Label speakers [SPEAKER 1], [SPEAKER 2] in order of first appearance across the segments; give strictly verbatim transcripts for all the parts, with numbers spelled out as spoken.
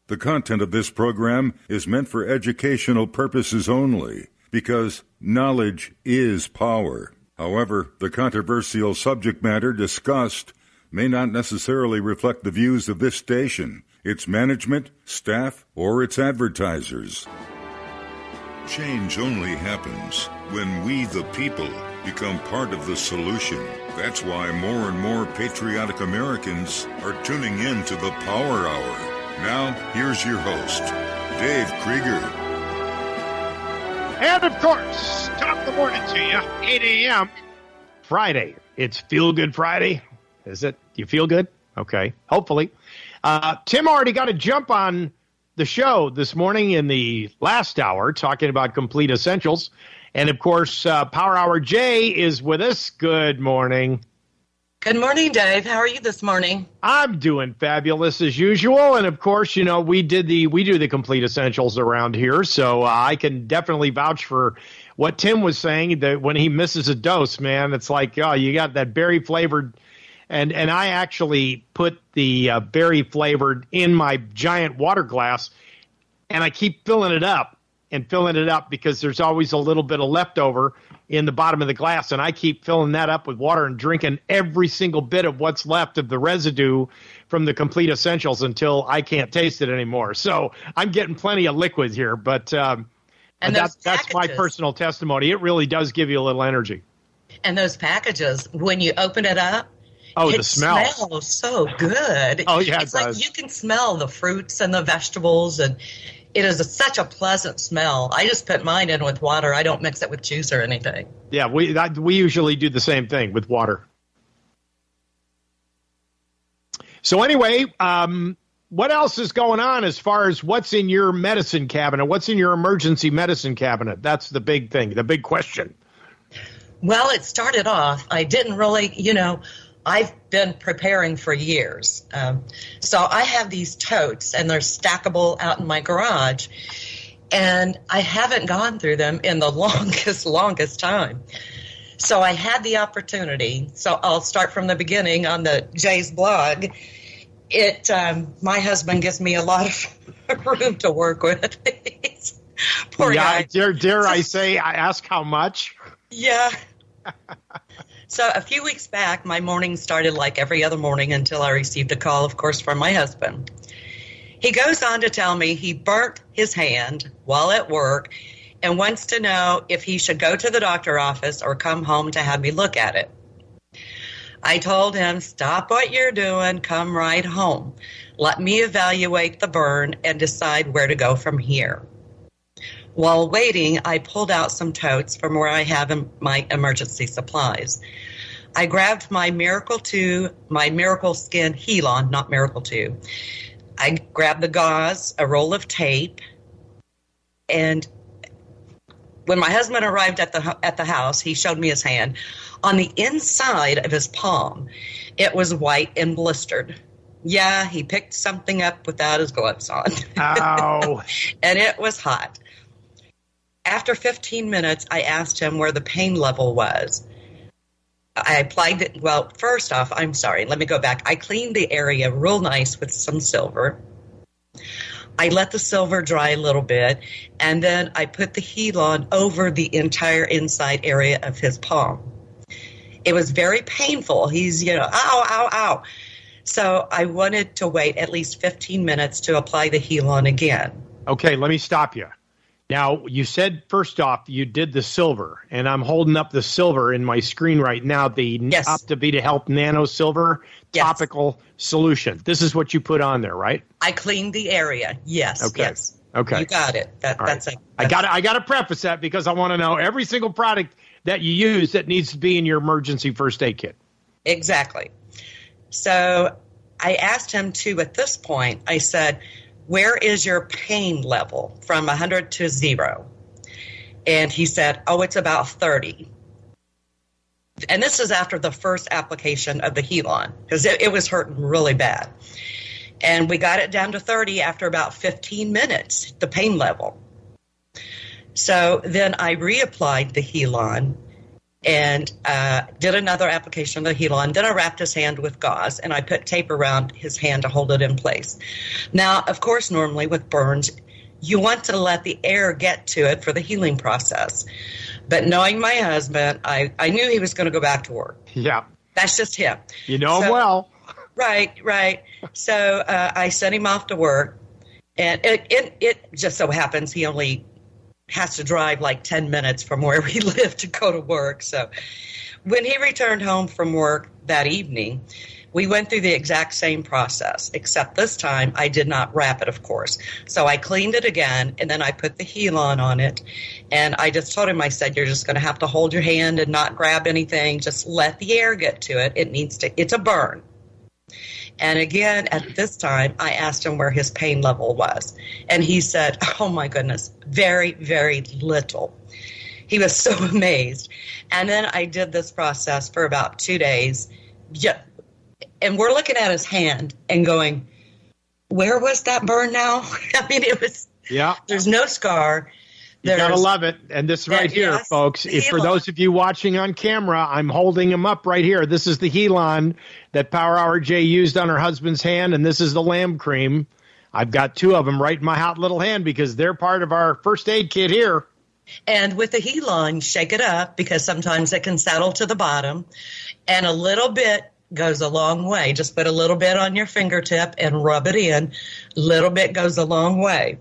[SPEAKER 1] The content of this program is meant for educational purposes only, because knowledge is power. However, the controversial subject matter discussed may not necessarily reflect the views of this station, its management, staff, or its advertisers. Change only happens when we, the people, become part of the solution. That's why more and more patriotic Americans are tuning in to the Power Hour. Now, here's your host, Dave Krieger.
[SPEAKER 2] And, of course, top of the morning to you, eight a.m. Friday. It's Feel Good Friday. Is it? Do you feel good? Okay, hopefully. Uh, Tim already got a jump on the show this morning in the last hour, talking about Complete Essentials. And, of course, uh, Power Hour Jay is with us. Good morning.
[SPEAKER 3] Good morning, Dave. How are you this morning?
[SPEAKER 2] I'm doing fabulous as usual. And, of course, you know, we did the we do the Complete Essentials around here. So uh, I can definitely vouch for what Tim was saying, that when he misses a dose, man, it's like, oh, you got that berry flavored. And and I actually put the uh, berry flavored in my giant water glass, and I keep filling it up and filling it up because there's always a little bit of leftover in the bottom of the glass, and I keep filling that up with water and drinking every single bit of what's left of the residue from the Complete Essentials until I can't taste it anymore. So I'm getting plenty of liquid here, but um,
[SPEAKER 3] and
[SPEAKER 2] that, that's my personal testimony. It really does give you a little energy.
[SPEAKER 3] And those packages, when you open it up,
[SPEAKER 2] oh,
[SPEAKER 3] it
[SPEAKER 2] the smell.
[SPEAKER 3] smells so good.
[SPEAKER 2] Oh, yeah,
[SPEAKER 3] it's
[SPEAKER 2] it
[SPEAKER 3] like
[SPEAKER 2] does.
[SPEAKER 3] You can smell the fruits and the vegetables, and it is a, such a pleasant smell. I just put mine in with water. I don't mix it with juice or anything.
[SPEAKER 2] Yeah, we that, we usually do the same thing with water. So anyway, um, what else is going on as far as what's in your medicine cabinet? What's in your emergency medicine cabinet? That's the big thing, the big question.
[SPEAKER 3] Well, it started off, I didn't really, you know, I've been preparing for years. Um, so I have these totes, and they're stackable out in my garage. And I haven't gone through them in the longest, longest time. So I had the opportunity. So I'll start from the beginning on the Jay's blog. It, um, my husband gives me a lot of room to work with. Poor
[SPEAKER 2] yeah,
[SPEAKER 3] guy.
[SPEAKER 2] Dare, dare I say, I ask how much?
[SPEAKER 3] Yeah. So a few weeks back, my morning started like every other morning until I received a call, of course, from my husband. He goes on to tell me he burnt his hand while at work and wants to know if he should go to the doctor's office or come home to have me look at it. I told him, stop what you're doing, come right home. Let me evaluate the burn and decide where to go from here. While waiting, I pulled out some totes from where I have my emergency supplies. I grabbed my Miracle two, my Miracle Skin Heal-On, not Miracle two. I grabbed the gauze, a roll of tape, and when my husband arrived at the at the house, he showed me his hand. On the inside of his palm, it was white and blistered. Yeah, he picked something up without his gloves on.
[SPEAKER 2] Ow.
[SPEAKER 3] And it was hot. After fifteen minutes, I asked him where the pain level was. I applied it. Well, first off, I'm sorry. Let me go back. I cleaned the area real nice with some silver. I let the silver dry a little bit, and then I put the Heal-On over the entire inside area of his palm. It was very painful. He's, you know, ow, ow, ow. So I wanted to wait at least fifteen minutes to apply the Heal-On again.
[SPEAKER 2] Okay, let me stop you. Now, you said, first off, you did the silver, and I'm holding up the silver in my screen right now, the
[SPEAKER 3] yes.
[SPEAKER 2] OptiVita Health Nano Silver
[SPEAKER 3] yes.
[SPEAKER 2] Topical Solution. This is what you put on there, right?
[SPEAKER 3] I cleaned the area, yes,
[SPEAKER 2] okay.
[SPEAKER 3] yes.
[SPEAKER 2] Okay.
[SPEAKER 3] You got it. That, that's
[SPEAKER 2] right.
[SPEAKER 3] it.
[SPEAKER 2] I got I got to preface that because I want to know every single product that you use that needs to be in your emergency first aid kit.
[SPEAKER 3] Exactly. So I asked him to, at this point, I said, where is your pain level from one hundred to zero? And he said, oh, it's about thirty. And this is after the first application of the Heal-On, because it, it was hurting really bad. And we got it down to thirty after about fifteen minutes, the pain level. So then I reapplied the Heal-On, and uh, did another application of the Helon. Then I wrapped his hand with gauze, and I put tape around his hand to hold it in place. Now, of course, normally with burns, you want to let the air get to it for the healing process. But knowing my husband, I, I knew he was going to go back to work.
[SPEAKER 2] Yeah.
[SPEAKER 3] That's just him.
[SPEAKER 2] You know
[SPEAKER 3] so,
[SPEAKER 2] him well.
[SPEAKER 3] Right, right. So uh, I sent him off to work, and it, it, it just so happens he only has to drive like ten minutes from where we live to go to work. So when he returned home from work that evening, we went through the exact same process, except this time I did not wrap it, of course. So I cleaned it again, and then I put the Helon on it. And I just told him, I said, you're just going to have to hold your hand and not grab anything. Just let the air get to it. It needs to, it's a burn. And again, at this time, I asked him where his pain level was. And he said, oh my goodness, very, very little. He was so amazed. And then I did this process for about two days. Yeah. And we're looking at his hand and going, where was that burn now? I mean, it was,
[SPEAKER 2] yeah.
[SPEAKER 3] There's no scar.
[SPEAKER 2] You gotta love it. And this right here, yes, folks, if for those of you watching on camera, I'm holding him up right here. This is the Helon that Power Hour J used on her husband's hand, and this is the lamb cream. I've got two of them right in my hot little hand because they're part of our first aid kit here.
[SPEAKER 3] And with the Helon, shake it up because sometimes it can settle to the bottom, and a little bit goes a long way. Just put a little bit on your fingertip and rub it in. A little bit goes a long way.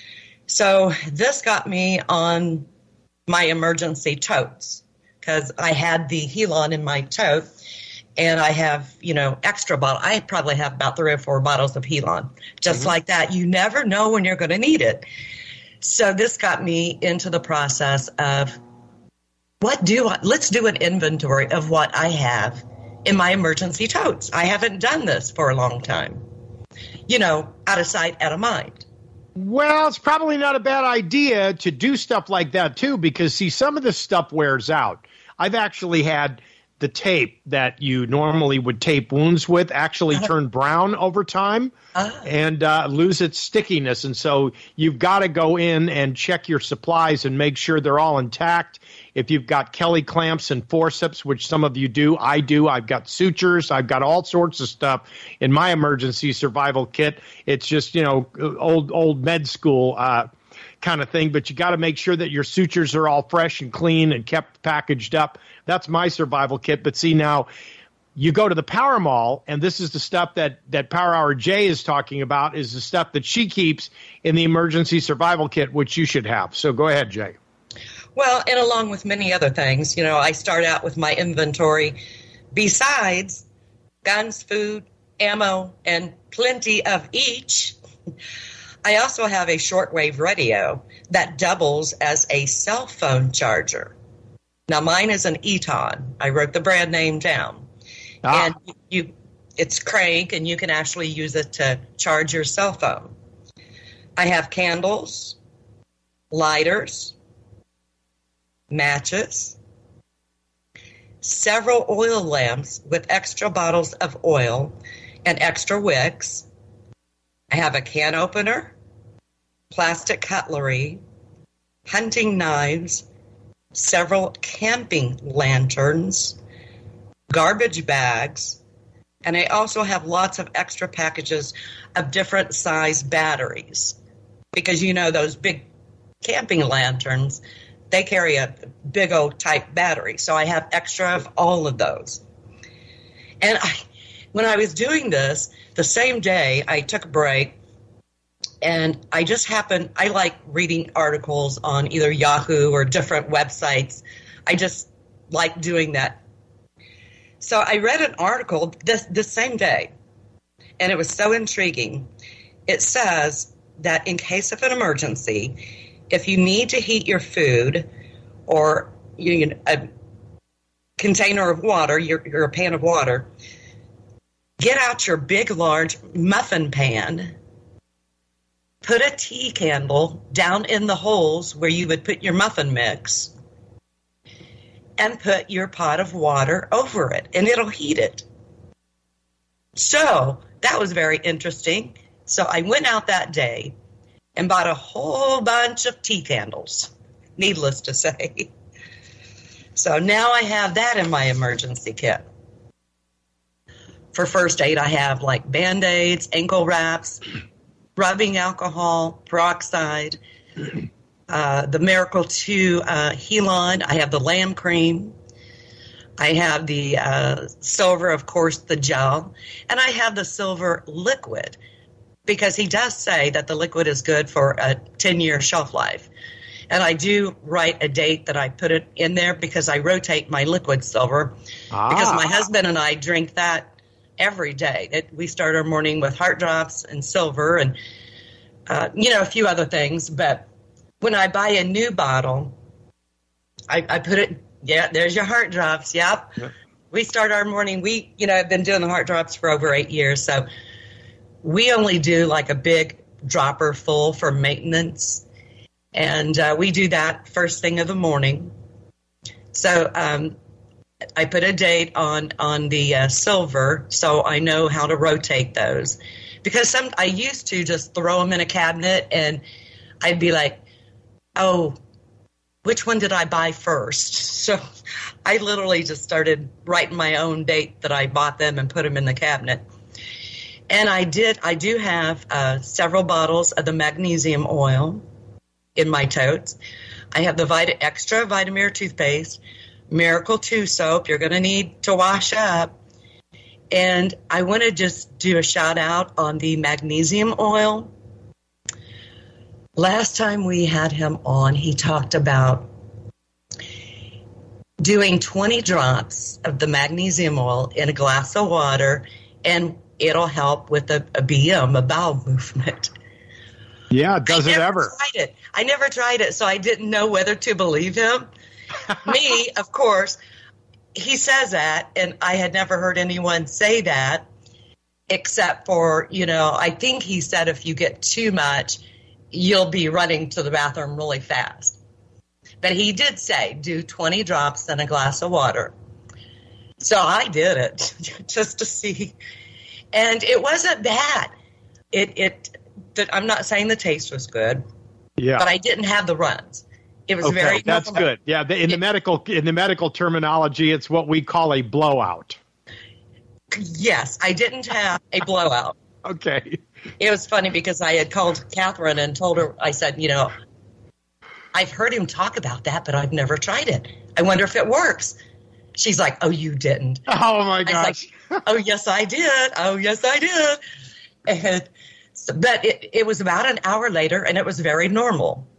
[SPEAKER 3] So this got me on my emergency totes because I had the Helon in my tote, and I have, you know, extra bottle. I probably have about three or four bottles of Helon, just mm-hmm. like that. You never know when you're going to need it. So this got me into the process of what do I, let's do an inventory of what I have in my emergency totes. I haven't done this for a long time. You know, out of sight, out of mind.
[SPEAKER 2] Well, it's probably not a bad idea to do stuff like that, too, because, see, some of this stuff wears out. I've actually had the tape that you normally would tape wounds with actually uh-huh. turn brown over time uh-huh. and uh, lose its stickiness. And so you've got to go in and check your supplies and make sure they're all intact. If you've got Kelly clamps and forceps, which some of you do, I do. I've got sutures. I've got all sorts of stuff in my emergency survival kit. It's just, you know, old old med school uh, kind of thing. But you got to make sure that your sutures are all fresh and clean and kept packaged up. That's my survival kit. But see, now you go to the Power Mall, and this is the stuff that, that Power Hour J is talking about, is the stuff that she keeps in the emergency survival kit, which you should have. So go ahead, Jay.
[SPEAKER 3] Well, and along with many other things, you know, I start out with my inventory. Besides guns, food, ammo, and plenty of each, I also have a shortwave radio that doubles as a cell phone charger. Now, mine is an Eton. I wrote the brand name down. Ah. And you, it's crank, and you can actually use it to charge your cell phone. I have candles, lighters, matches, several oil lamps with extra bottles of oil and extra wicks. I have a can opener, plastic cutlery, hunting knives, several camping lanterns, garbage bags, and I also have lots of extra packages of different size batteries because, you know, those big camping lanterns, they carry a big old type battery. So I have extra of all of those. And I, when I was doing this, the same day I took a break, and I just happened, I like reading articles on either Yahoo or different websites. I just like doing that. So I read an article this, this same day, and it was so intriguing. It says that in case of an emergency, if you need to heat your food or you know, a container of water, your, your pan of water, get out your big, large muffin pan, put a tea candle down in the holes where you would put your muffin mix, and put your pot of water over it, and it'll heat it. So that was very interesting. So I went out that day and bought a whole bunch of tea candles, needless to say. So now I have that in my emergency kit. For first aid, I have like Band-Aids, ankle wraps, rubbing alcohol, peroxide, uh, the Miracle two uh, Helon. I have the lamb cream. I have the uh, silver, of course, the gel. And I have the silver liquid, because he does say that the liquid is good for a ten-year shelf life. And I do write a date that I put it in there because I rotate my liquid silver. Ah. Because my husband and I drink that every day. It, we start our morning with Heart Drops and silver and, uh, you know, a few other things. But when I buy a new bottle, I, I put it, yeah, there's your Heart Drops. Yep. Yeah. We start our morning. We, you know, have been doing the Heart Drops for over eight years. So we only do like a big dropper full for maintenance. And uh, we do that first thing of the morning. So um, I put a date on, on the uh, silver so I know how to rotate those. Because some I used to just throw them in a cabinet and I'd be like, oh, which one did I buy first? So I literally just started writing my own date that I bought them and put them in the cabinet. And I did. I do have uh, several bottles of the magnesium oil in my totes. I have the Vita Extra Vitamir toothpaste, Miracle two soap you're going to need to wash up. And I want to just do a shout out on the magnesium oil. Last time we had him on, he talked about doing twenty drops of the magnesium oil in a glass of water, and it'll help with a, a B M, a bowel movement.
[SPEAKER 2] Yeah, does it ever?
[SPEAKER 3] Tried it. I never tried it, so I didn't know whether to believe him. Me, of course, he says that, and I had never heard anyone say that, except for, you know, I think he said if you get too much, you'll be running to the bathroom really fast. But he did say, do twenty drops in a glass of water. So I did it just to see. And it wasn't bad. It, it, that I'm not saying the taste was good, yeah, but I didn't have the runs. It was
[SPEAKER 2] okay,
[SPEAKER 3] very.
[SPEAKER 2] That's normal. Good. Yeah, the, in the it, medical in the medical terminology, it's what we call a blowout.
[SPEAKER 3] Yes, I didn't have a blowout.
[SPEAKER 2] Okay.
[SPEAKER 3] It was funny because I had called Catherine and told her, I said, you know, I've heard him talk about that, but I've never tried it. I wonder if it works. She's like, oh, you didn't.
[SPEAKER 2] Oh, my gosh.
[SPEAKER 3] Like, oh, yes, I did. Oh, yes, I did. And so, but it, it was about an hour later, and it was very normal.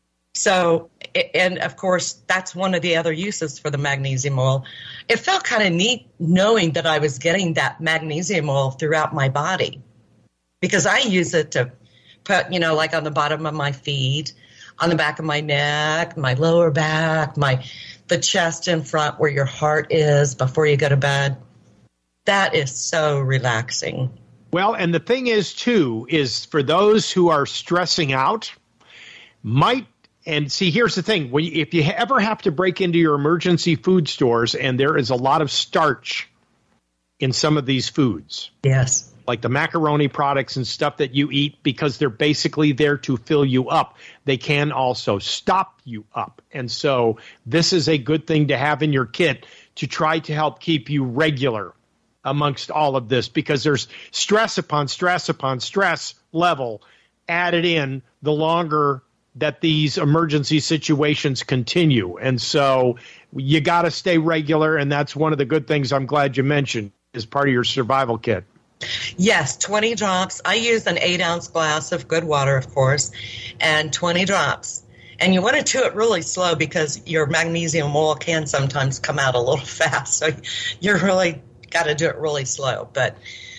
[SPEAKER 3] So, and of course, that's one of the other uses for the magnesium oil. It felt kind of neat knowing that I was getting that magnesium oil throughout my body, because I use it to put, you know, like on the bottom of my feet, on the back of my neck, my lower back, my the chest in front where your heart is before you go to bed. That is so relaxing.
[SPEAKER 2] Well, and the thing is, too, is for those who are stressing out, might, and see, here's the thing. When you, if you ever have to break into your emergency food stores and there is a lot of starch in some of these foods.
[SPEAKER 3] Yes.
[SPEAKER 2] Like the macaroni products and stuff that you eat, because they're basically there to fill you up. They can also stop you up. And so this is a good thing to have in your kit to try to help keep you regular amongst all of this, because there's stress upon stress upon stress level added in the longer that these emergency situations continue. And so you got to stay regular, and that's one of the good things I'm glad you mentioned as part of your survival kit.
[SPEAKER 3] Yes, twenty drops. I use an eight-ounce glass of good water, of course, and twenty drops. And you want to do it really slow because your magnesium oil can sometimes come out a little fast. So you're really got to do it really slow. But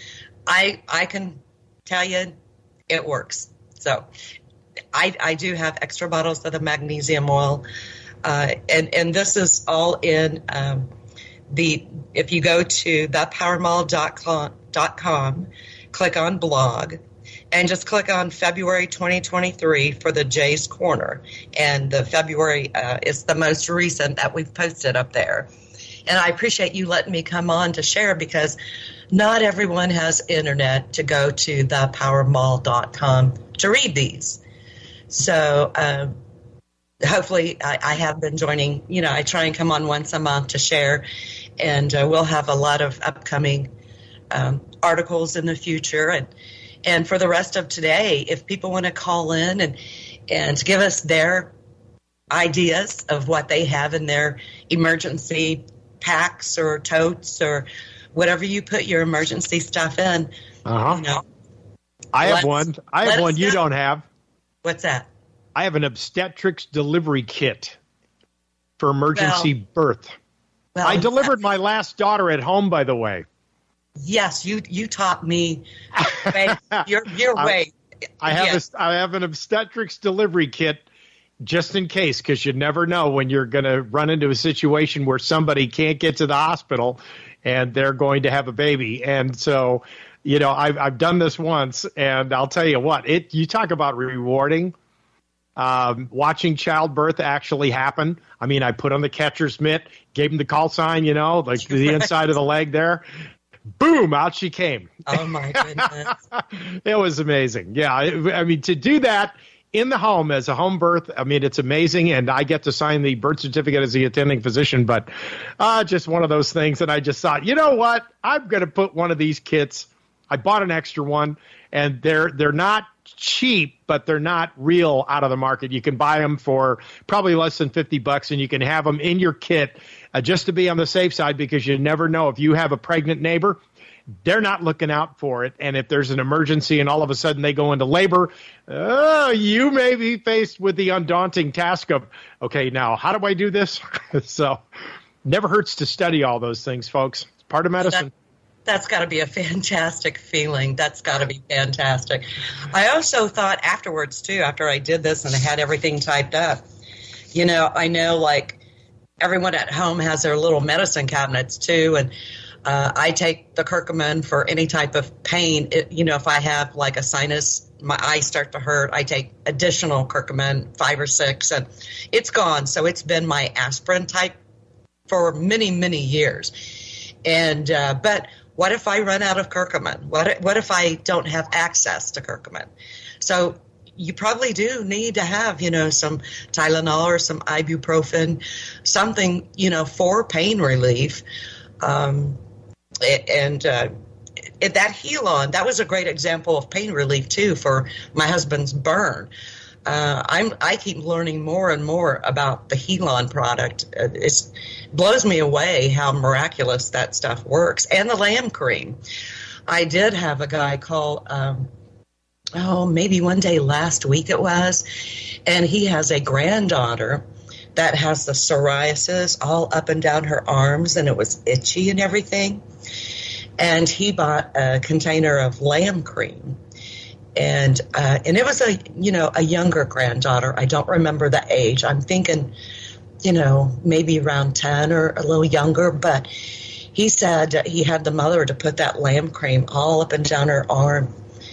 [SPEAKER 3] I I can tell you it works. So I, I do have extra bottles of the magnesium oil. Uh, and, and this is all in um, the, if you go to the power mall dot com, click on blog, and just click on February twenty twenty-three for the Jay's Corner. And the February uh, is the most recent that we've posted up there. And I appreciate you letting me come on to share, because not everyone has internet to go to the power mall dot com to read these. So um, hopefully I, I have been joining, you know, I try and come on once a month to share, and uh, we'll have a lot of upcoming um, articles in the future. And, and for the rest of today, if people want to call in and, and give us their ideas of what they have in their emergency packs or totes or whatever you put your emergency stuff in,
[SPEAKER 2] uh-huh.
[SPEAKER 3] you know.
[SPEAKER 2] I have one. I have one you don't have.
[SPEAKER 3] What's that?
[SPEAKER 2] I have an obstetrics delivery kit for emergency well, birth. Well, I delivered my last daughter at home, by the way.
[SPEAKER 3] Yes, you you taught me your your way.
[SPEAKER 2] I, I have
[SPEAKER 3] yes.
[SPEAKER 2] a, I have an obstetrics delivery kit just in case, because you never know when you're going to run into a situation where somebody can't get to the hospital and they're going to have a baby. And so, you know, I've I've done this once, and I'll tell you what, it you talk about rewarding. Um, watching childbirth actually happen. I mean, I put on the catcher's mitt, gave him the call sign, you know, like the inside of the leg there. Boom, out she came.
[SPEAKER 3] Oh, my goodness.
[SPEAKER 2] It was amazing. Yeah, I, I mean, to do that in the home as a home birth, I mean, it's amazing, and I get to sign the birth certificate as the attending physician, but uh, just one of those things, and I just thought, you know what, I'm going to put one of these kits. I bought an extra one, and they're they're not cheap, but they're not real out of the market. You can buy them for probably less than fifty bucks, and you can have them in your kit uh, just to be on the safe side, because you never know if you have a pregnant neighbor, they're not looking out for it. And if there's an emergency and all of a sudden they go into labor, oh, you may be faced with the undaunting task of, okay, now how do I do this? So never hurts to study all those things, folks. It's part of medicine. That-
[SPEAKER 3] That's got to be a fantastic feeling. That's got to be fantastic. I also thought afterwards, too, after I did this and I had everything typed up, you know, I know, like, everyone at home has their little medicine cabinets, too, and uh, I take the curcumin for any type of pain. It, you know, if I have, like, a sinus, my eyes start to hurt, I take additional curcumin, five or six, and it's gone. So it's been my aspirin type for many, many years. And, uh, but... What if I run out of curcumin? What, what if I don't have access to curcumin? So you probably do need to have, you know, some Tylenol or some ibuprofen, something, you know, for pain relief. Um, and uh, that Helon, that was a great example of pain relief, too, for my husband's burn. Uh, I'm, I keep learning more and more about the Helon product. It blows me away how miraculous that stuff works. And the lamb cream. I did have a guy call, um, oh, maybe one day last week it was, and he has a granddaughter that has the psoriasis all up and down her arms, and it was itchy and everything. And he bought a container of lamb cream. And uh, and it was a, you know, a younger granddaughter. I don't remember the age. I'm thinking, you know, maybe around ten or a little younger. But he said he had the mother to put that lamb cream all up and down her arm,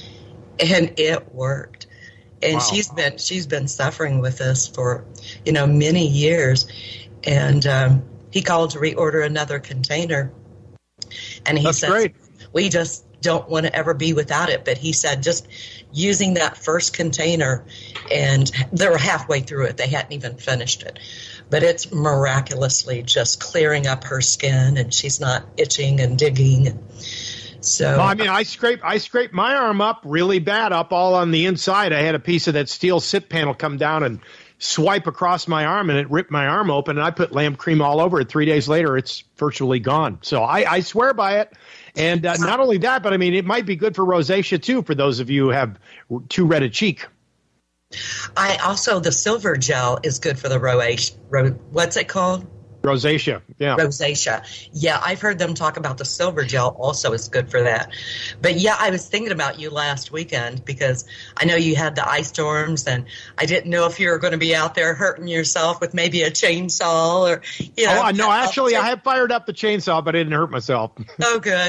[SPEAKER 3] and it worked. And wow. she's been she's been suffering with this for, you know, many years. And um, he called to reorder another container. And he
[SPEAKER 2] That's
[SPEAKER 3] said,
[SPEAKER 2] great.
[SPEAKER 3] we just don't want to ever be without it. But he said just using that first container, and they were halfway through it. They hadn't even finished it. But it's miraculously just clearing up her skin, and she's not itching and digging. So
[SPEAKER 2] well, I mean, I scraped I scraped my arm up really bad, up all on the inside. I had a piece of that steel sit panel come down and swipe across my arm, and it ripped my arm open, and I put lamb cream all over it. Three days later, it's virtually gone. So I, I swear by it. And uh, not only that, but I mean, it might be good for rosacea, too, for those of you who have too red a cheek.
[SPEAKER 3] I also, the silver gel is good for the rosacea. Ro- what's it called?
[SPEAKER 2] Rosacea, yeah.
[SPEAKER 3] Rosacea. Yeah, I've heard them talk about the silver gel also is good for that. But, yeah, I was thinking about you last weekend because I know you had the ice storms, and I didn't know if you were going to be out there hurting yourself with maybe a chainsaw or, you know.
[SPEAKER 2] Oh, no, actually, I have fired up the chainsaw, but I didn't hurt myself.
[SPEAKER 3] Oh, good.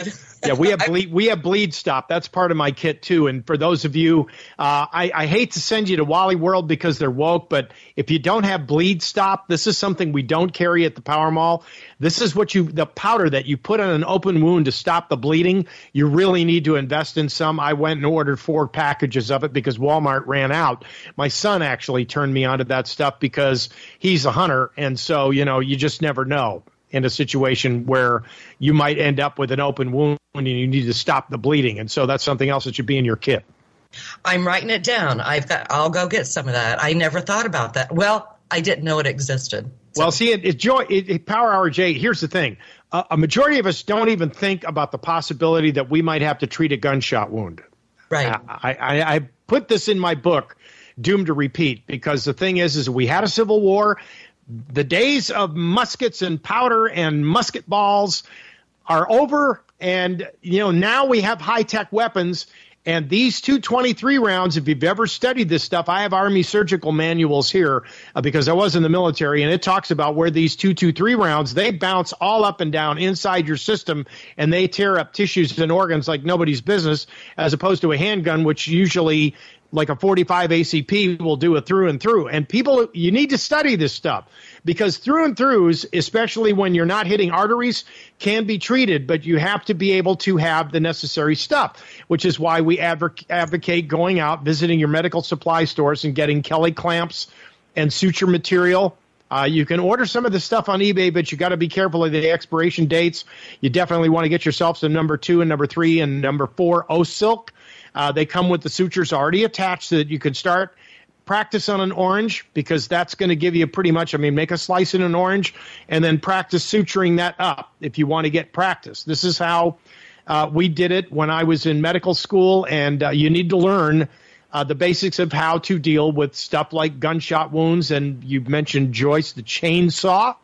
[SPEAKER 2] Yeah, we have bleed. We have bleed stop. That's part of my kit too. And for those of you, uh, I, I hate to send you to Wally World because they're woke, but if you don't have bleed stop, this is something we don't carry at the Power Mall. This is what you, the powder that you put on an open wound to stop the bleeding. You really need to invest in some. I went and ordered four packages of it because Walmart ran out. My son actually turned me onto that stuff because he's a hunter, and so you know you just never know in a situation where you might end up with an open wound and you need to stop the bleeding. And so that's something else that should be in your kit.
[SPEAKER 3] I'm writing it down. I've got, I'll go get some of that. I never thought about that. Well, I didn't know it existed. So.
[SPEAKER 2] Well, see, it, it, joy, it, it Power Hour J, here's the thing. Uh, a majority of us don't even think about the possibility that we might have to treat a gunshot wound.
[SPEAKER 3] Right.
[SPEAKER 2] Uh, I, I, I put this in my book, Doomed to Repeat, because the thing is, is we had a civil war. The days of muskets and powder and musket balls are over, and you know now we have high-tech weapons. And these two twenty-three rounds, if you've ever studied this stuff, I have Army surgical manuals here uh, because I was in the military, and it talks about where these two twenty-three rounds, they bounce all up and down inside your system, and they tear up tissues and organs like nobody's business, as opposed to a handgun, which usually, like a forty-five A C P, will do it through and through. And people, you need to study this stuff because through and throughs, especially when you're not hitting arteries, can be treated, but you have to be able to have the necessary stuff, which is why we adv- advocate going out, visiting your medical supply stores and getting Kelly clamps and suture material. Uh, you can order some of this stuff on eBay, but you got to be careful of the expiration dates. You definitely want to get yourself some number two and number three and number four O-Silk. Uh, they come with the sutures already attached so that you can start practice on an orange because that's going to give you pretty much, I mean, make a slice in an orange and then practice suturing that up if you want to get practice. This is how uh, we did it when I was in medical school, and uh, you need to learn uh, the basics of how to deal with stuff like gunshot wounds. And you mentioned, Joyce, the chainsaw.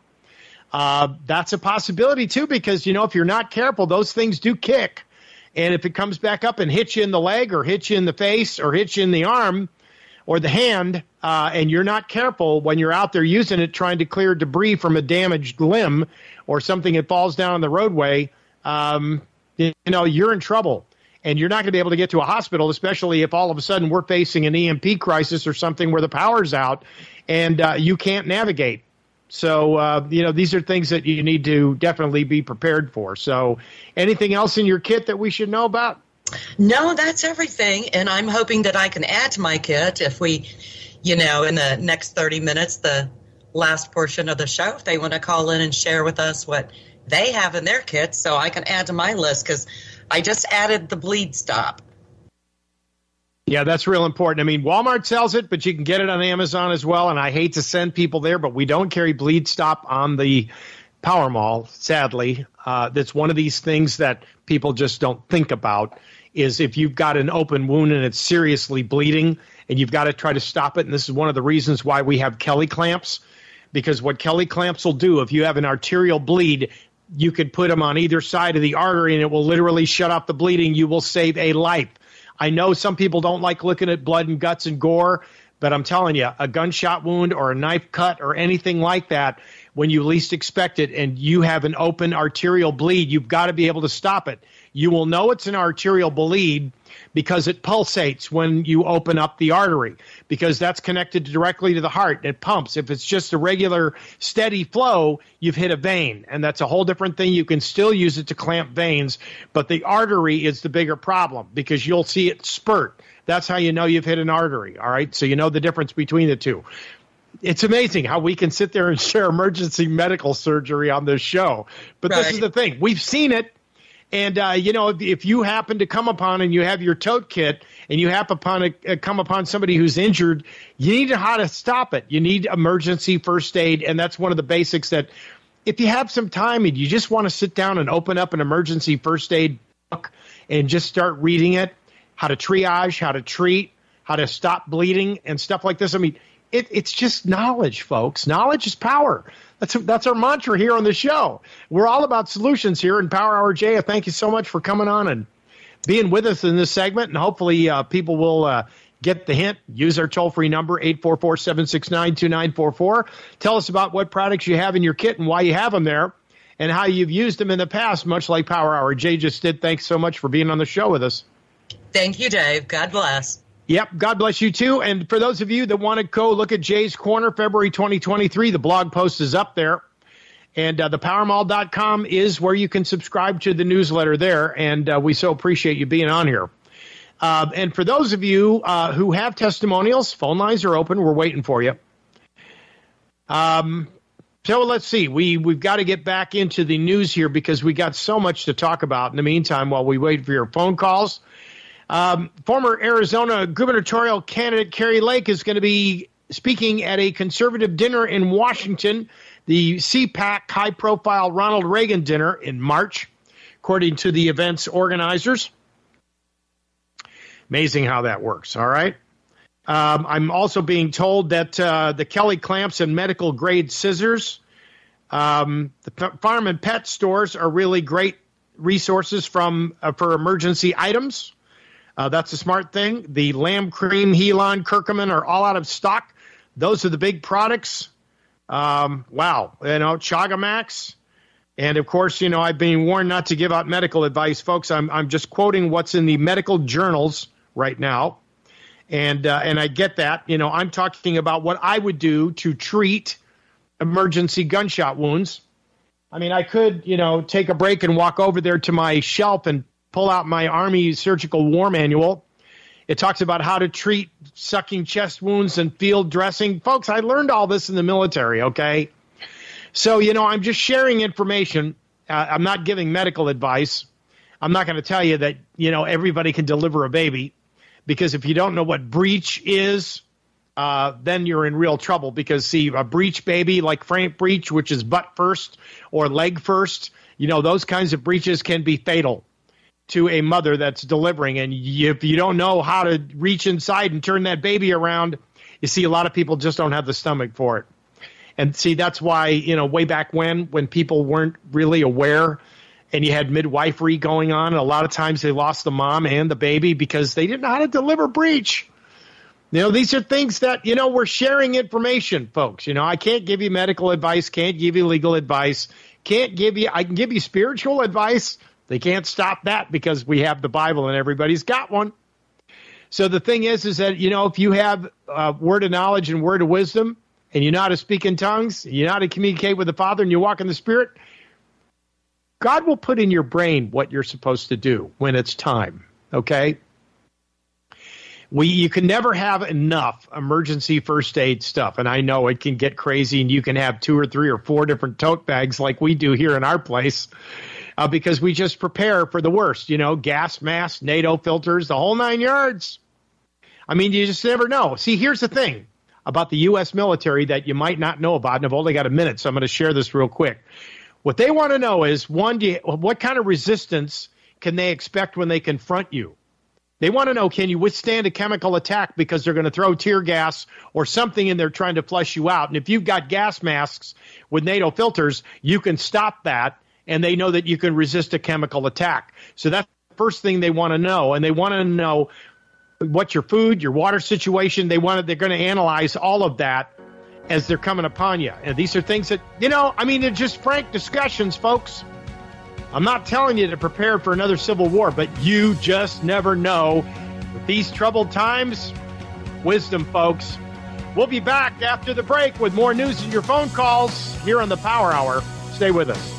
[SPEAKER 2] Uh, that's a possibility, too, because, you know, if you're not careful, those things do kick. And if it comes back up and hits you in the leg or hits you in the face or hits you in the arm or the hand, uh, and you're not careful when you're out there using it, trying to clear debris from a damaged limb or something that falls down on the roadway, um, you know, you're in trouble. And you're not going to be able to get to a hospital, especially if all of a sudden we're facing an E M P crisis or something where the power's out and uh, you can't navigate. So, uh, you know, these are things that you need to definitely be prepared for. So anything else in your kit that we should know about?
[SPEAKER 3] No, that's everything. And I'm hoping that I can add to my kit if we, you know, in the next thirty minutes, the last portion of the show, if they want to call in and share with us what they have in their kit so I can add to my list because I just added the bleed stop.
[SPEAKER 2] Yeah, that's real important. I mean, Walmart sells it, but you can get it on Amazon as well. And I hate to send people there, but we don't carry bleed stop on the Power Mall, sadly. Uh, that's one of these things that people just don't think about is if you've got an open wound and it's seriously bleeding and you've got to try to stop it. And this is one of the reasons why we have Kelly clamps, because what Kelly clamps will do, if you have an arterial bleed, you can put them on either side of the artery and it will literally shut off the bleeding. You will save a life. I know some people don't like looking at blood and guts and gore, but I'm telling you, a gunshot wound or a knife cut or anything like that, when you least expect it and you have an open arterial bleed, you've got to be able to stop it. You will know it's an arterial bleed because it pulsates when you open up the artery, because that's connected directly to the heart. It pumps. If it's just a regular steady flow, you've hit a vein, and that's a whole different thing. You can still use it to clamp veins, but the artery is the bigger problem because you'll see it spurt. That's how you know you've hit an artery, all right? So you know the difference between the two. It's amazing how we can sit there and share emergency medical surgery on this show, but right. This is the thing. We've seen it. And, uh, you know, if, if you happen to come upon and you have your tote kit and you happen upon a, uh, come upon somebody who's injured, you need to how to stop it. You need emergency first aid. And that's one of the basics that if you have some time and you just want to sit down and open up an emergency first aid book and just start reading it, how to triage, how to treat, how to stop bleeding and stuff like this. I mean, it, it's just knowledge, folks. Knowledge is power. That's that's our mantra here on the show. We're all about solutions here in Power Hour J. Thank you so much for coming on and being with us in this segment. And hopefully uh, people will uh, get the hint. Use our toll-free number, eight four four, seven six nine, two nine four four. Tell us about what products you have in your kit and why you have them there. and how you've used them in the past, much like Power Hour. Jay just did. Thanks so much for being on the show with us.
[SPEAKER 3] Thank you, Dave. God bless.
[SPEAKER 2] Yep, God bless you too. And for those of you that want to go look at Jay's Corner, February twenty twenty-three, the blog post is up there. And uh, the power mall dot com is where you can subscribe to the newsletter there. And uh, we so appreciate you being on here. Uh, and for those of you uh, who have testimonials, phone lines are open. We're waiting for you. Um, so let's see. We, we've got to get back into the news here because we got so much to talk about in the meantime while we wait for your phone calls. Um, former Arizona gubernatorial candidate Kari Lake is going to be speaking at a conservative dinner in Washington, the C PAC high-profile Ronald Reagan dinner in March, according to the event's organizers. Amazing how that works, all right? Um, I'm also being told that uh, the Kelly clamps and medical-grade scissors, um, the farm and pet stores are really great resources from uh, for emergency items. Uh, that's a smart thing. The lamb cream, Helon, Kirkman are all out of stock. Those are the big products. Um, wow. You know, Chagamax. And, of course, you know, I've been warned not to give out medical advice, folks. I'm I'm just quoting what's in the medical journals right now. And, uh, and I get that. You know, I'm talking about what I would do to treat emergency gunshot wounds. I mean, I could, you know, take a break and walk over there to my shelf and pull out my Army Surgical War Manual. It talks about how to treat sucking chest wounds and field dressing. Folks, I learned all this in the military, okay? So, you know, I'm just sharing information. Uh, I'm not giving medical advice. I'm not going to tell you that, you know, everybody can deliver a baby, because if you don't know what breech is, uh, then you're in real trouble. Because, see, a breech baby like Frank Breech, which is butt first or leg first, you know, those kinds of breaches can be fatal to a mother that's delivering. And you, if you don't know how to reach inside and turn that baby around, you see a lot of people just don't have the stomach for it. And see, that's why, you know, way back when, when people weren't really aware and you had midwifery going on, a lot of times they lost the mom and the baby because they didn't know how to deliver breech. You know, these are things that, you know, we're sharing information, folks. You know, I can't give you medical advice, can't give you legal advice, can't give you, I can give you spiritual advice. They can't stop that because we have the Bible and everybody's got one. So the thing is, is that, you know, if you have a word of knowledge and word of wisdom and you know how to speak in tongues, you know how to communicate with the Father and you walk in the Spirit, God will put in your brain what you're supposed to do when it's time, okay? We, you can never have enough emergency first aid stuff, and I know it can get crazy and you can have two or three or four different tote bags like we do here in our place. Uh, because we just prepare for the worst, you know, gas masks, NATO filters, the whole nine yards. I mean, you just never know. See, here's the thing about the U S military that you might not know about, and I've only got a minute, so I'm going to share this real quick. What they want to know is, one, do you, what kind of resistance can they expect when they confront you? They want to know, can you withstand a chemical attack because they're going to throw tear gas or something in there trying to flush you out? And if you've got gas masks with NATO filters, you can stop that. And they know that you can resist a chemical attack. So that's the first thing they want to know. And they want to know what's your food, your water situation. They want to, they're going to analyze all of that as they're coming upon you. And these are things that, you know, I mean, they're just frank discussions, folks. I'm not telling you to prepare for another civil war, but you just never know. With these troubled times, wisdom, folks. We'll be back after the break with more news and your phone calls here on the Power Hour. Stay with us.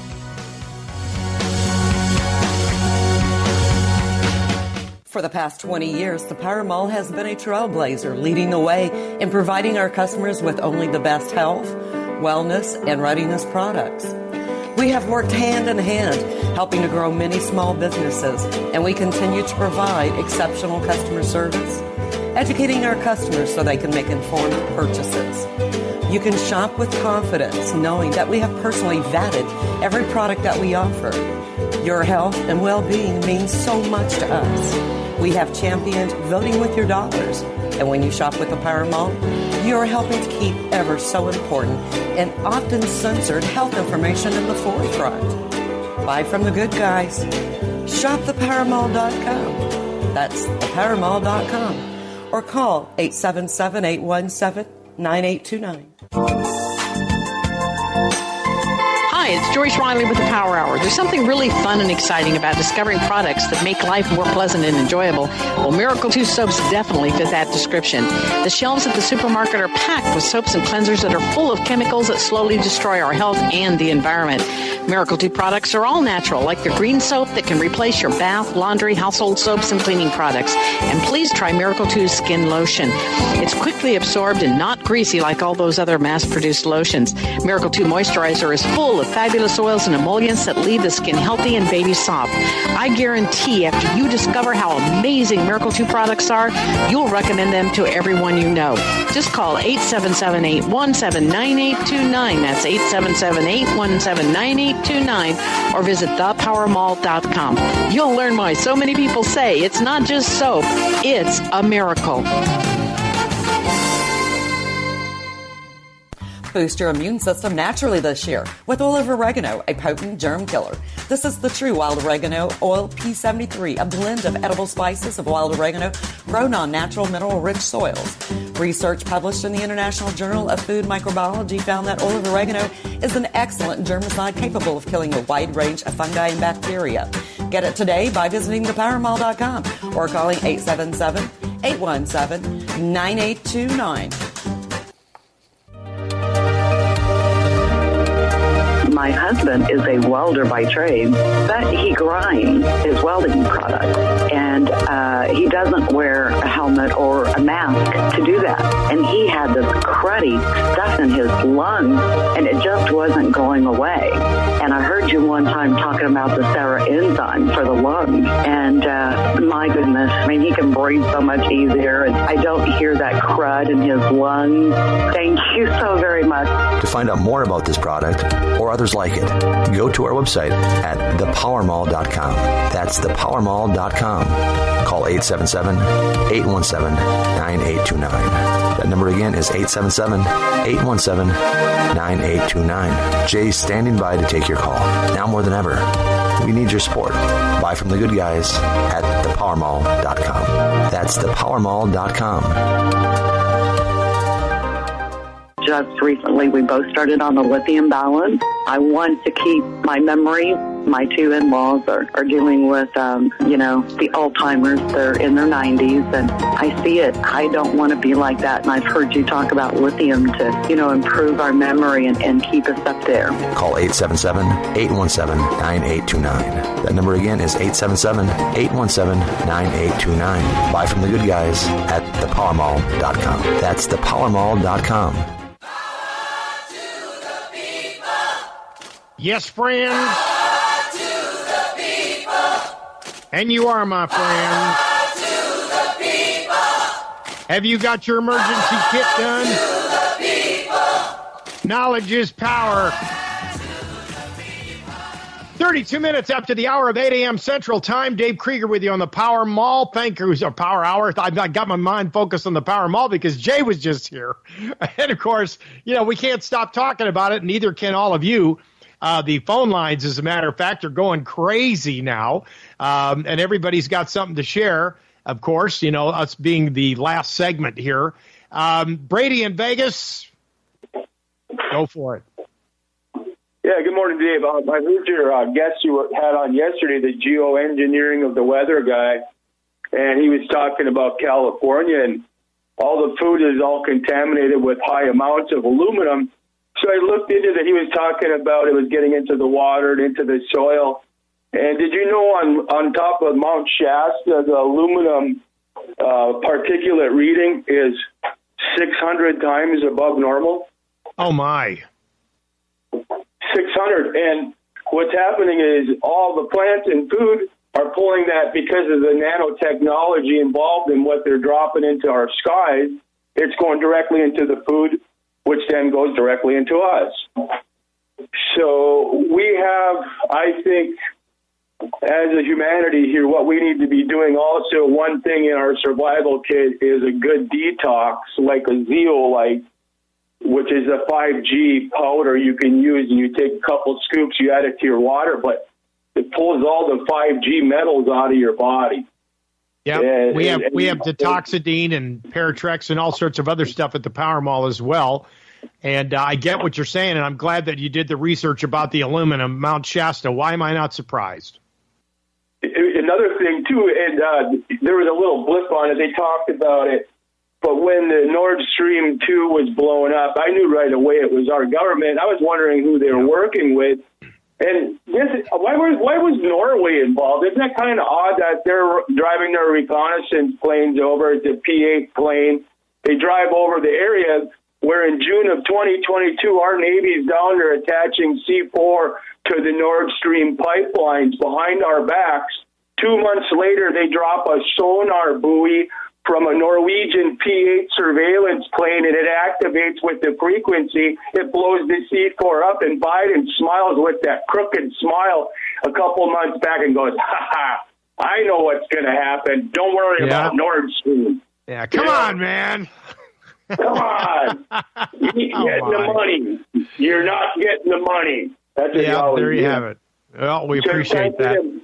[SPEAKER 4] For the past twenty years, the Power Mall has been a trailblazer, leading the way in providing our customers with only the best health, wellness, and readiness products. We have worked hand in hand, helping to grow many small businesses, and we continue to provide exceptional customer service, educating our customers so they can make informed purchases. You can shop with confidence, knowing that we have personally vetted every product that we offer. Your health and well-being means so much to us. We have championed voting with your dollars. And when you shop with the Power Mall, you are helping to keep ever so important and often censored health information in the forefront. Buy from the good guys. Shop the power mall dot com. That's the power mall dot com. Or call eight seven seven, eight one seven, nine eight two nine.
[SPEAKER 5] Hi, Hi, it's Joyce Riley with the Power Hour. There's something really fun and exciting about discovering products that make life more pleasant and enjoyable. Well, Miracle two soaps definitely fit that description. The shelves at the supermarket are packed with soaps and cleansers that are full of chemicals that slowly destroy our health and the environment. Miracle two products are all natural, like the green soap that can replace your bath, laundry, household soaps, and cleaning products. And please try Miracle two Skin Lotion. It's quickly absorbed and not greasy like all those other mass-produced lotions. Miracle two Moisturizer is full of fabulous oils and emollients that leave the skin healthy and baby soft. I guarantee after you discover how amazing Miracle two products are, you'll recommend them to everyone you know. Just call eight seven seven, eight one seven, nine eight two nine. That's eight seven seven, eight one seven, nine eight two nine, or visit the power mall dot com. You'll learn why so many people say it's not just soap, it's a miracle.
[SPEAKER 4] Boost your immune system naturally this year with oil of oregano, a potent germ killer. This is the true wild oregano oil P seventy-three, a blend of edible spices of wild oregano grown on natural mineral-rich soils. Research published in the International Journal of Food Microbiology found that oil of oregano is an excellent germicide capable of killing a wide range of fungi and bacteria. Get it today by visiting the power mall dot com or calling eight seven seven, eight one seven, nine eight two nine.
[SPEAKER 6] My husband is a welder by trade, but he grinds his welding product, and uh, he doesn't wear a helmet or a mask to do that. And he had this cruddy stuff in his lungs, and it just wasn't going away. And I heard you one time talking about the Sarah enzyme for the lungs, and uh, my goodness, I mean, he can breathe so much easier, and I don't hear that crud in his lungs. Thank you so very much.
[SPEAKER 7] To find out more about this product or others like it, go to our website at the power mall dot com. That's the power mall dot com. Call eight seven seven, eight one seven, nine eight two nine. That number again is eight seven seven, eight one seven, nine eight two nine. Jay's standing by to take your call. Now more than ever, we need your support. Buy from the good guys at the power mall dot com. That's the power mall dot com.
[SPEAKER 6] Just recently, we both started on the lithium balance. I want to keep my memory. My two in-laws are, are dealing with, um, you know, the Alzheimer's. They're in their nineties, and I see it. I don't want to be like that, and I've heard you talk about lithium to, you know, improve our memory and, and keep us up there.
[SPEAKER 7] Call eight seven seven, eight one seven, nine eight two nine. That number again is eight seven seven, eight one seven, nine eight two nine. Buy from the good guys at the power mall dot com. That's the power mall dot com.
[SPEAKER 2] Yes, friends.
[SPEAKER 8] Power to the people.
[SPEAKER 2] And you are, my friend.
[SPEAKER 8] Power to the people.
[SPEAKER 2] Have you got your emergency kit done?
[SPEAKER 8] To the people.
[SPEAKER 2] Knowledge is power. thirty-two minutes after the hour of eight a.m. Central Time. Dave Krieger with you on the Power Mall. Thank you, our Power Hour. I got my mind focused on the Power Mall because Jay was just here. And, of course, you know, we can't stop talking about it, neither can all of you. Uh, the phone lines, as a matter of fact, are going crazy now, um, and everybody's got something to share, of course, you know, us being the last segment here. Um, Brady in Vegas, go for it.
[SPEAKER 9] Yeah, good morning, Dave. Um, I heard your uh, guest you had on yesterday, the geoengineering of the weather guy, and he was talking about California, and all the food is all contaminated with high amounts of aluminum. So I looked into that. He was talking about it was getting into the water and into the soil. And did you know on, on top of Mount Shasta, the aluminum uh, particulate reading is six hundred times above normal?
[SPEAKER 2] Oh, my.
[SPEAKER 9] six hundred. And what's happening is all the plants and food are pulling that because of the nanotechnology involved in what they're dropping into our skies. It's going directly into the food, which then goes directly into us. So we have, I think, as a humanity here, what we need to be doing also, one thing in our survival kit is a good detox, like a zeolite, which is a five G powder you can use, and you take a couple scoops, you add it to your water, but it pulls all the five G metals out of your body.
[SPEAKER 2] Yeah,
[SPEAKER 9] and,
[SPEAKER 2] we have
[SPEAKER 9] and,
[SPEAKER 2] we have Detoxidine and Paratrex and all sorts of other stuff at the Power Mall as well. And uh, I get what you're saying, and I'm glad that you did the research about the aluminum, Mount Shasta. Why am I not surprised?
[SPEAKER 9] Another thing, too, and uh, there was a little blip on it. They talked about it. But when the Nord Stream two was blowing up, I knew right away it was our government. I was wondering who they were working with. And this, why was why was Norway involved? Isn't that kind of odd that they're driving their reconnaissance planes over? It's a P eight plane. They drive over the area where in June of twenty twenty-two, our Navy's down there attaching C four to the Nord Stream pipelines behind our backs. Two months later, they drop a sonar buoy from a Norwegian P eight surveillance plane, and it activates with the frequency. It blows the C four up, and Biden smiles with that crooked smile a couple months back and goes, ha ha, I know what's going to happen. Don't worry yeah. about Nord Stream.
[SPEAKER 2] Yeah, come yeah. on, man.
[SPEAKER 9] Come on. You ain't oh getting my. the money. You're not getting the money. That's what
[SPEAKER 2] yeah,
[SPEAKER 9] you
[SPEAKER 2] there you
[SPEAKER 9] do.
[SPEAKER 2] have it. Well, we appreciate that. Him.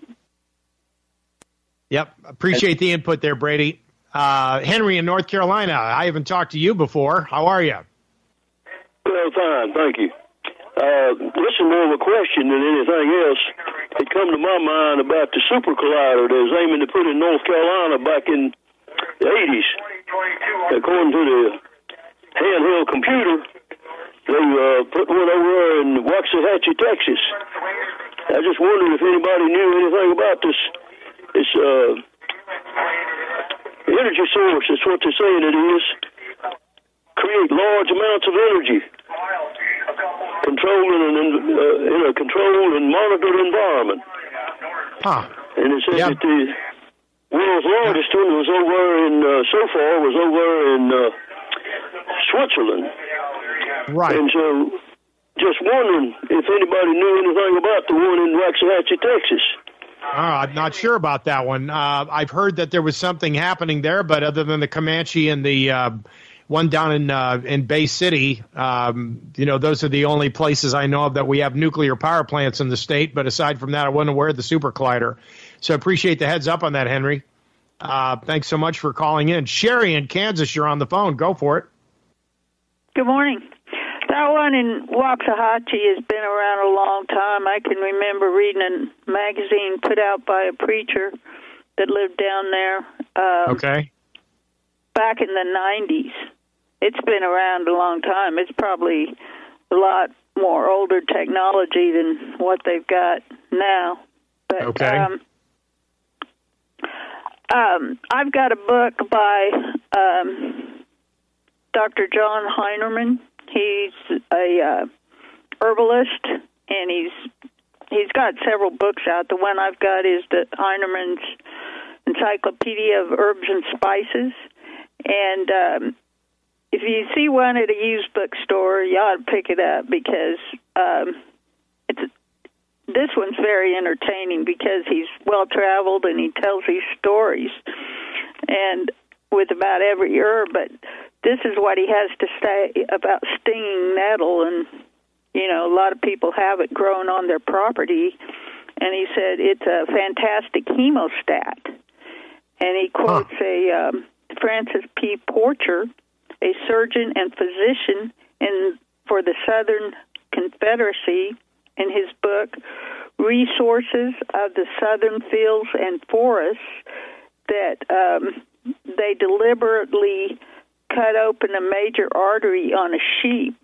[SPEAKER 2] Yep, appreciate the input there, Brady. Uh, Henry in North Carolina, I haven't talked to you before. How are you?
[SPEAKER 10] Well, fine, thank you. Uh, this is more of a question than anything else. It come to my mind about the super collider that was aiming to put in North Carolina back in the eighties. According to the handheld computer, they uh, put one over in Waxahachie, Texas. I just wondered if anybody knew anything about this this uh, energy source. That's what they're saying it is. Create large amounts of energy, controlling and uh, in a controlled and monitored environment.
[SPEAKER 2] Huh.
[SPEAKER 10] And it says
[SPEAKER 2] yep.
[SPEAKER 10] that the world's largest one was over in uh, so far was over in uh, Switzerland.
[SPEAKER 2] Right.
[SPEAKER 10] And so, just wondering if anybody knew anything about the one in Waxahachie, Texas.
[SPEAKER 2] Oh, I'm not sure about that one. Uh, I've heard that there was something happening there, but other than the Comanche and the uh, one down in uh, in Bay City, um, you know, those are the only places I know of that we have nuclear power plants in the state. But aside from that, I wasn't aware of the super collider. So I appreciate the heads up on that, Henry. Uh, thanks so much for calling in. Sherry in Kansas, you're on the phone. Go for it.
[SPEAKER 11] Good morning. That one in Waxahachie has been around a long time. I can remember reading a magazine put out by a preacher that lived down there. Um,
[SPEAKER 2] okay.
[SPEAKER 11] Back in the nineties. It's been around a long time. It's probably a lot more older technology than what they've got now. But,
[SPEAKER 2] okay.
[SPEAKER 11] Um, um, I've got a book by um, Doctor John Heinerman. He's a uh, herbalist, and he's he's got several books out. The one I've got is the Heinerman's Encyclopedia of Herbs and Spices. And um, if you see one at a used bookstore, you ought to pick it up because um, it's this one's very entertaining because he's well traveled and he tells these stories, and with about every herb, but this is what he has to say about stinging nettle, and, you know, a lot of people have it growing on their property, and he said it's a fantastic hemostat. And he quotes huh. a um, Francis P. Porcher, a surgeon and physician in for the Southern Confederacy, in his book, Resources of the Southern Fields and Forests, that um, they deliberately cut open a major artery on a sheep,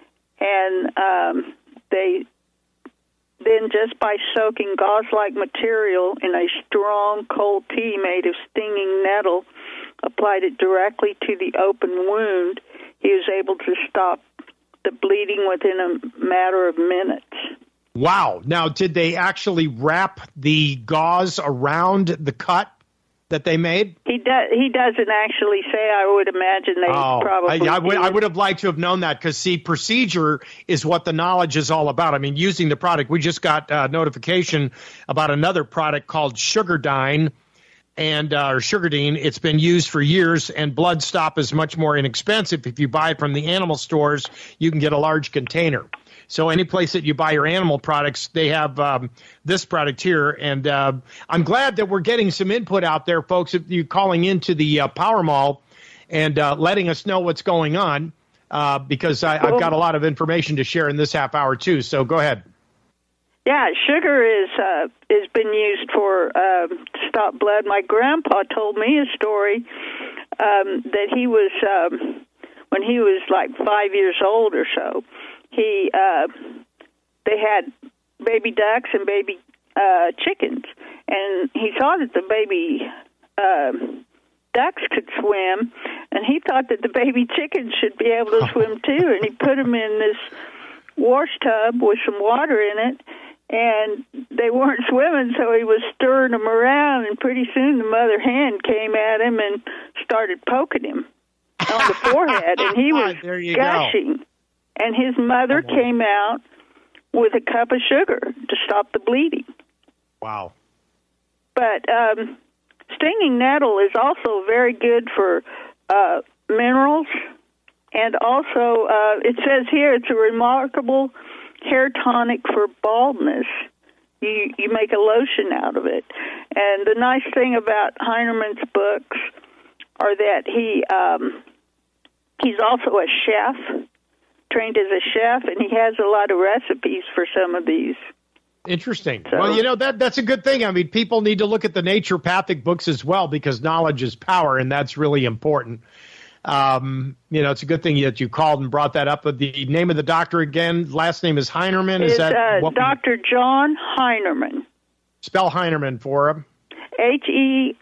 [SPEAKER 11] and um, they then just by soaking gauze-like material in a strong cold tea made of stinging nettle, applied it directly to the open wound, he was able to stop the bleeding within a matter of minutes.
[SPEAKER 2] Wow. Now, did they actually wrap the gauze around the cut that they made?
[SPEAKER 11] He does. He doesn't actually say. I would imagine they
[SPEAKER 2] oh,
[SPEAKER 11] probably.
[SPEAKER 2] I, I, would, I would have liked to have known that because, see, procedure is what the knowledge is all about. I mean, using the product. We just got uh, notification about another product called Sugardyne, and uh, or Sugardine. It's been used for years, and Blood Stop is much more inexpensive. If you buy it from the animal stores, you can get a large container. So any place that you buy your animal products, they have um, this product here. And uh, I'm glad that we're getting some input out there, folks. If you're calling into the uh, Power Mall and uh, letting us know what's going on. uh, because I, I've got a lot of information to share in this half hour, too. So go ahead.
[SPEAKER 11] Yeah, sugar is uh, is been used for um, to stop blood. My grandpa told me a story um, that he was, um, when he was like five years old or so, he uh, they had baby ducks and baby uh, chickens, and he saw that the baby uh, ducks could swim, and he thought that the baby chickens should be able to swim too, and he put them in this wash tub with some water in it, and they weren't swimming, so he was stirring them around, and pretty soon the mother hen came at him and started poking him on the forehead, and he was gushing. Go. And his mother oh, came out with a cup of sugar to stop the bleeding.
[SPEAKER 2] Wow.
[SPEAKER 11] But um, stinging nettle is also very good for uh, minerals, and also uh, it says here it's a remarkable hair tonic for baldness. You you make a lotion out of it. And the nice thing about Heinerman's books are that he um, he's also a chef, trained as a chef, and he has a lot of recipes for some of these.
[SPEAKER 2] Interesting.
[SPEAKER 11] So,
[SPEAKER 2] well, you know, that that's a good thing. I mean, people need to look at the naturopathic books as well, because knowledge is power, and that's really important. Um, you know, it's a good thing that you called and brought that up. But the name of the doctor again, last name is Heinerman. Is
[SPEAKER 11] it's,
[SPEAKER 2] that
[SPEAKER 11] uh,
[SPEAKER 2] what
[SPEAKER 11] Doctor John Heinerman?
[SPEAKER 2] Spell Heinerman for him.
[SPEAKER 11] H E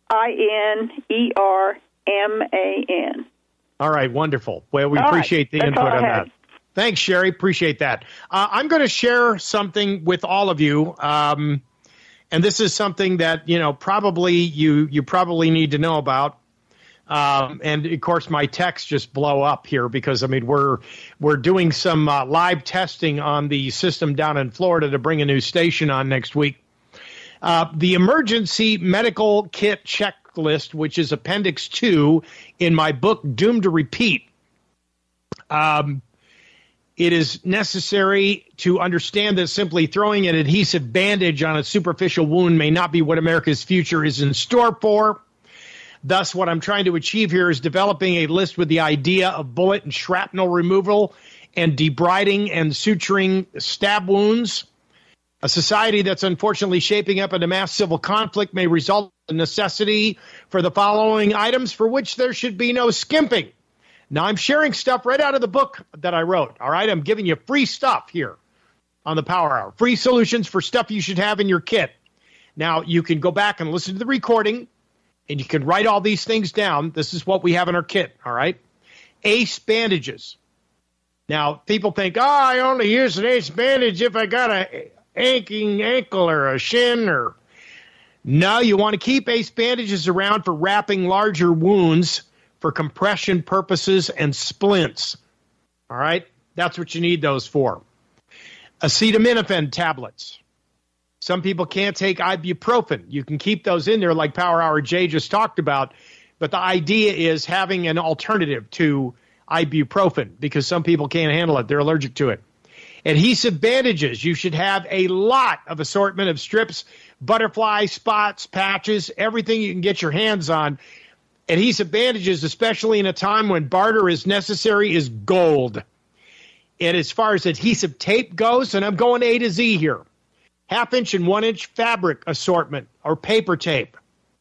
[SPEAKER 11] I N E R M A N.
[SPEAKER 2] All right, wonderful. Well, we
[SPEAKER 11] all
[SPEAKER 2] appreciate
[SPEAKER 11] right.
[SPEAKER 2] the
[SPEAKER 11] That's
[SPEAKER 2] input
[SPEAKER 11] all
[SPEAKER 2] on
[SPEAKER 11] I had.
[SPEAKER 2] that. Thanks, Sherry. Appreciate that. Uh, I'm going to share something with all of you, um, and this is something that you know probably you you probably need to know about. Um, and of course, my texts just blow up here because I mean we're we're doing some uh, live testing on the system down in Florida to bring a new station on next week. Uh, the emergency medical kit checklist, which is Appendix Two in my book Doomed to Repeat. Um, It is necessary to understand that simply throwing an adhesive bandage on a superficial wound may not be what America's future is in store for. Thus, what I'm trying to achieve here is developing a list with the idea of bullet and shrapnel removal and debriding and suturing stab wounds. A society that's unfortunately shaping up into mass civil conflict may result in the necessity for the following items for which there should be no skimping. Now, I'm sharing stuff right out of the book that I wrote, all right? I'm giving you free stuff here on the Power Hour. Free solutions for stuff you should have in your kit. Now, you can go back and listen to the recording, and you can write all these things down. This is what we have in our kit, all right? Ace bandages. Now, people think, oh, I only use an ace bandage if I got a aching ankle or a shin or... No, you want to keep ace bandages around for wrapping larger wounds for compression purposes and splints. All right? That's what you need those for. Acetaminophen tablets. Some people can't take ibuprofen. You can keep those in there like Power Hour Jay just talked about, but the idea is having an alternative to ibuprofen because some people can't handle it. They're allergic to it. Adhesive bandages. You should have a lot of assortment of strips, butterfly spots, patches, everything you can get your hands on. Adhesive bandages, especially in a time when barter is necessary, is gold. And as far as adhesive tape goes, and I'm going A to Z here, half-inch and one-inch fabric assortment or paper tape.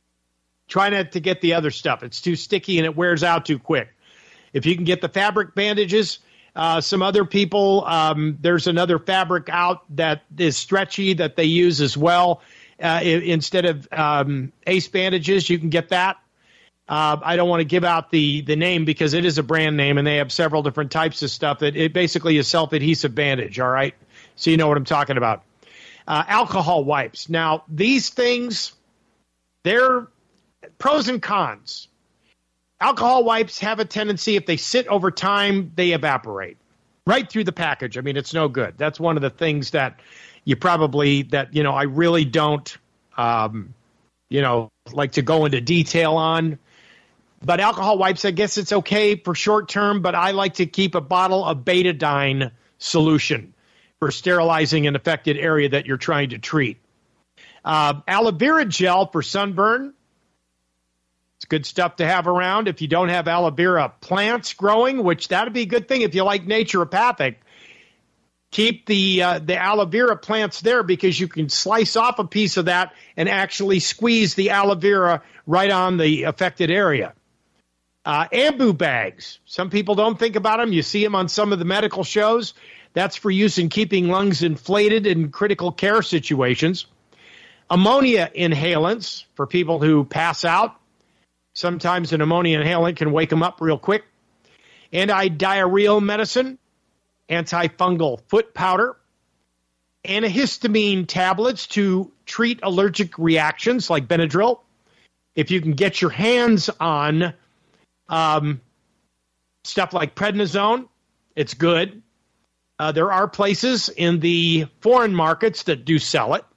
[SPEAKER 2] Try not to get the other stuff. It's too sticky and it wears out too quick. If you can get the fabric bandages, uh, some other people, um, there's another fabric out that is stretchy that they use as well. Uh, instead of um, Ace bandages, you can get that. Uh, I don't want to give out the, the name because it is a brand name and they have several different types of stuff. That it basically is self-adhesive bandage, all right? So you know what I'm talking about. Uh, alcohol wipes. Now, these things, they're pros and cons. Alcohol wipes have a tendency, if they sit over time, they evaporate right through the package. I mean, it's no good. That's one of the things that you probably, that, you know, I really don't, um, you know, like to go into detail on. But alcohol wipes, I guess it's okay for short term, but I like to keep a bottle of betadine solution for sterilizing an affected area that you're trying to treat. Uh, aloe vera gel for sunburn. It's good stuff to have around. If you don't have aloe vera plants growing, which that would be a good thing if you like naturopathic, keep the uh, the aloe vera plants there because you can slice off a piece of that and actually squeeze the aloe vera right on the affected area. Uh, ambu bags. Some people don't think about them. You see them on some of the medical shows. That's for use in keeping lungs inflated in critical care situations. Ammonia inhalants for people who pass out. Sometimes an ammonia inhalant can wake them up real quick. Anti-diarrheal medicine, antifungal foot powder, antihistamine tablets to treat allergic reactions like Benadryl. If you can get your hands on um, stuff like prednisone, it's good. Uh, there are places in the foreign markets that do sell it.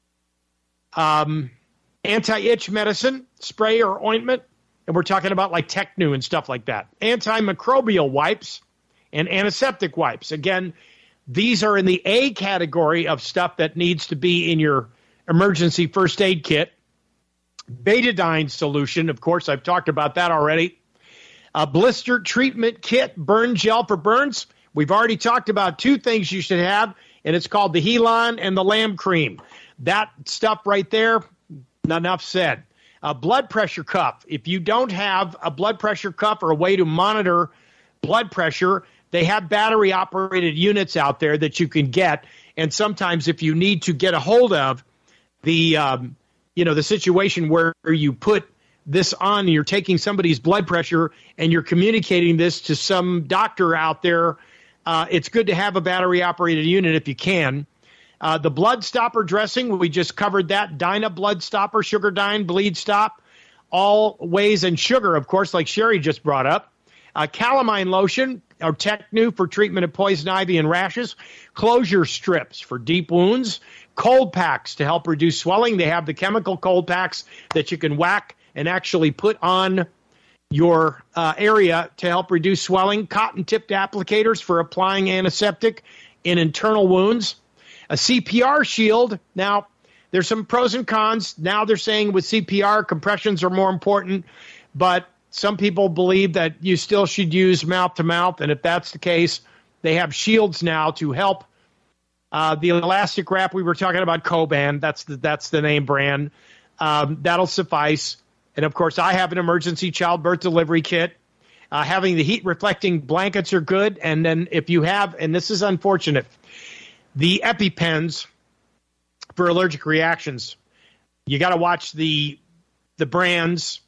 [SPEAKER 2] Um, anti-itch medicine, spray or ointment, and we're talking about like Tecnu and stuff like that. Antimicrobial wipes and antiseptic wipes. Again, these are in the A category of stuff that needs to be in your emergency first aid kit. Betadine solution, of course, I've talked about that already. A blister treatment kit, burn gel for burns. We've already talked about two things you should have, and it's called the Helon and the Lamb Cream. That stuff right there, not enough said. A blood pressure cuff. If you don't have a blood pressure cuff or a way to monitor blood pressure, they have battery-operated units out there that you can get. And sometimes if you need to get a hold of the, um, you know, the situation where you put this on, you're taking somebody's blood pressure and you're communicating this to some doctor out there, uh, it's good to have a battery-operated unit if you can. Uh, the blood stopper dressing, we just covered that. Dyna blood stopper, Sugardyne, bleed stop, all ways, and sugar, of course, like Sherry just brought up. Uh, calamine lotion, or Tecnu for treatment of poison ivy and rashes. Closure strips for deep wounds. Cold packs to help reduce swelling. They have the chemical cold packs that you can whack and actually put on your uh, area to help reduce swelling. Cotton-tipped applicators for applying antiseptic in internal wounds. A C P R shield. Now, there's some pros and cons. Now they're saying with C P R, compressions are more important, but some people believe that you still should use mouth-to-mouth, and if that's the case, they have shields now to help. Uh, the elastic wrap, we were talking about Coban. That's the, that's the name brand. Um, that'll suffice. And, of course, I have an emergency childbirth delivery kit. Uh, having the heat-reflecting blankets are good. And then if you have, and this is unfortunate, the EpiPens for allergic reactions, you got to watch the the brands.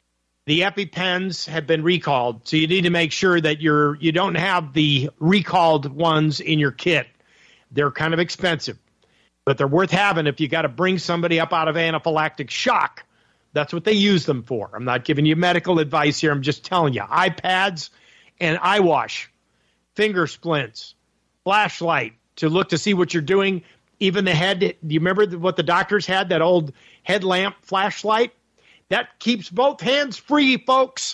[SPEAKER 2] The EpiPens have been recalled, so you need to make sure that you're you don't have the recalled ones in your kit. They're kind of expensive, but they're worth having if you got to bring somebody up out of anaphylactic shock. That's what they use them for. I'm not giving you medical advice here. I'm just telling you. iPads and eye wash, finger splints, flashlight to look to see what you're doing. Even the head, do you remember what the doctors had, that old headlamp flashlight? That keeps both hands free, folks.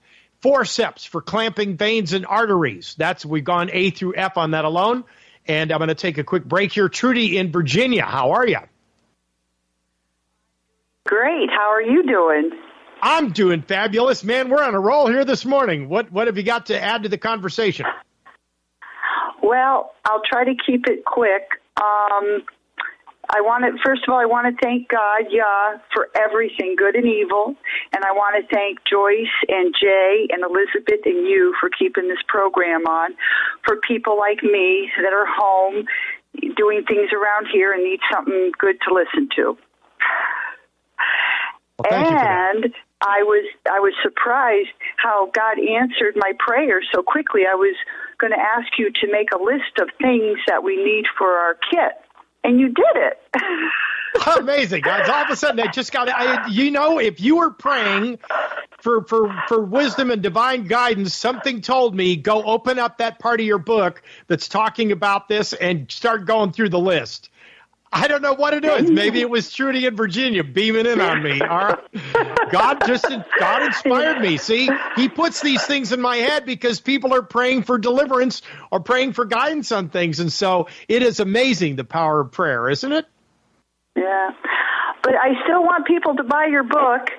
[SPEAKER 2] Forceps for clamping veins and arteries. That's, we've gone A through F on that alone. And I'm going to take a quick break here. Trudy in Virginia, how are you?
[SPEAKER 12] Great. How are you doing?
[SPEAKER 2] I'm doing fabulous, man. We're on a roll here this morning. What what have you got to add to the conversation?
[SPEAKER 12] Well, I'll try to keep it quick. Um, I want to, first of all, I want to thank God, yeah, for everything, good and evil. And I want to thank Joyce and Jay and Elizabeth and you for keeping this program on, for people like me that are home doing things around here and need something good to listen to.
[SPEAKER 2] Well, thank you for that.
[SPEAKER 12] And I was I was surprised how God answered my prayer so quickly. I was going to ask you to make a list of things that we need for our kit, and you did it.
[SPEAKER 2] Amazing. Guys, all of a sudden, I just got I, you know, if you were praying for, for, for wisdom and divine guidance, something told me, go open up that part of your book that's talking about this and start going through the list. I don't know what it is. Maybe it was Trudy in Virginia beaming in on me. All right. God just God inspired me. See, he puts these things in my head because people are praying for deliverance or praying for guidance on things. And so it is amazing, the power of prayer, isn't it?
[SPEAKER 12] Yeah. But I still want people to buy your book.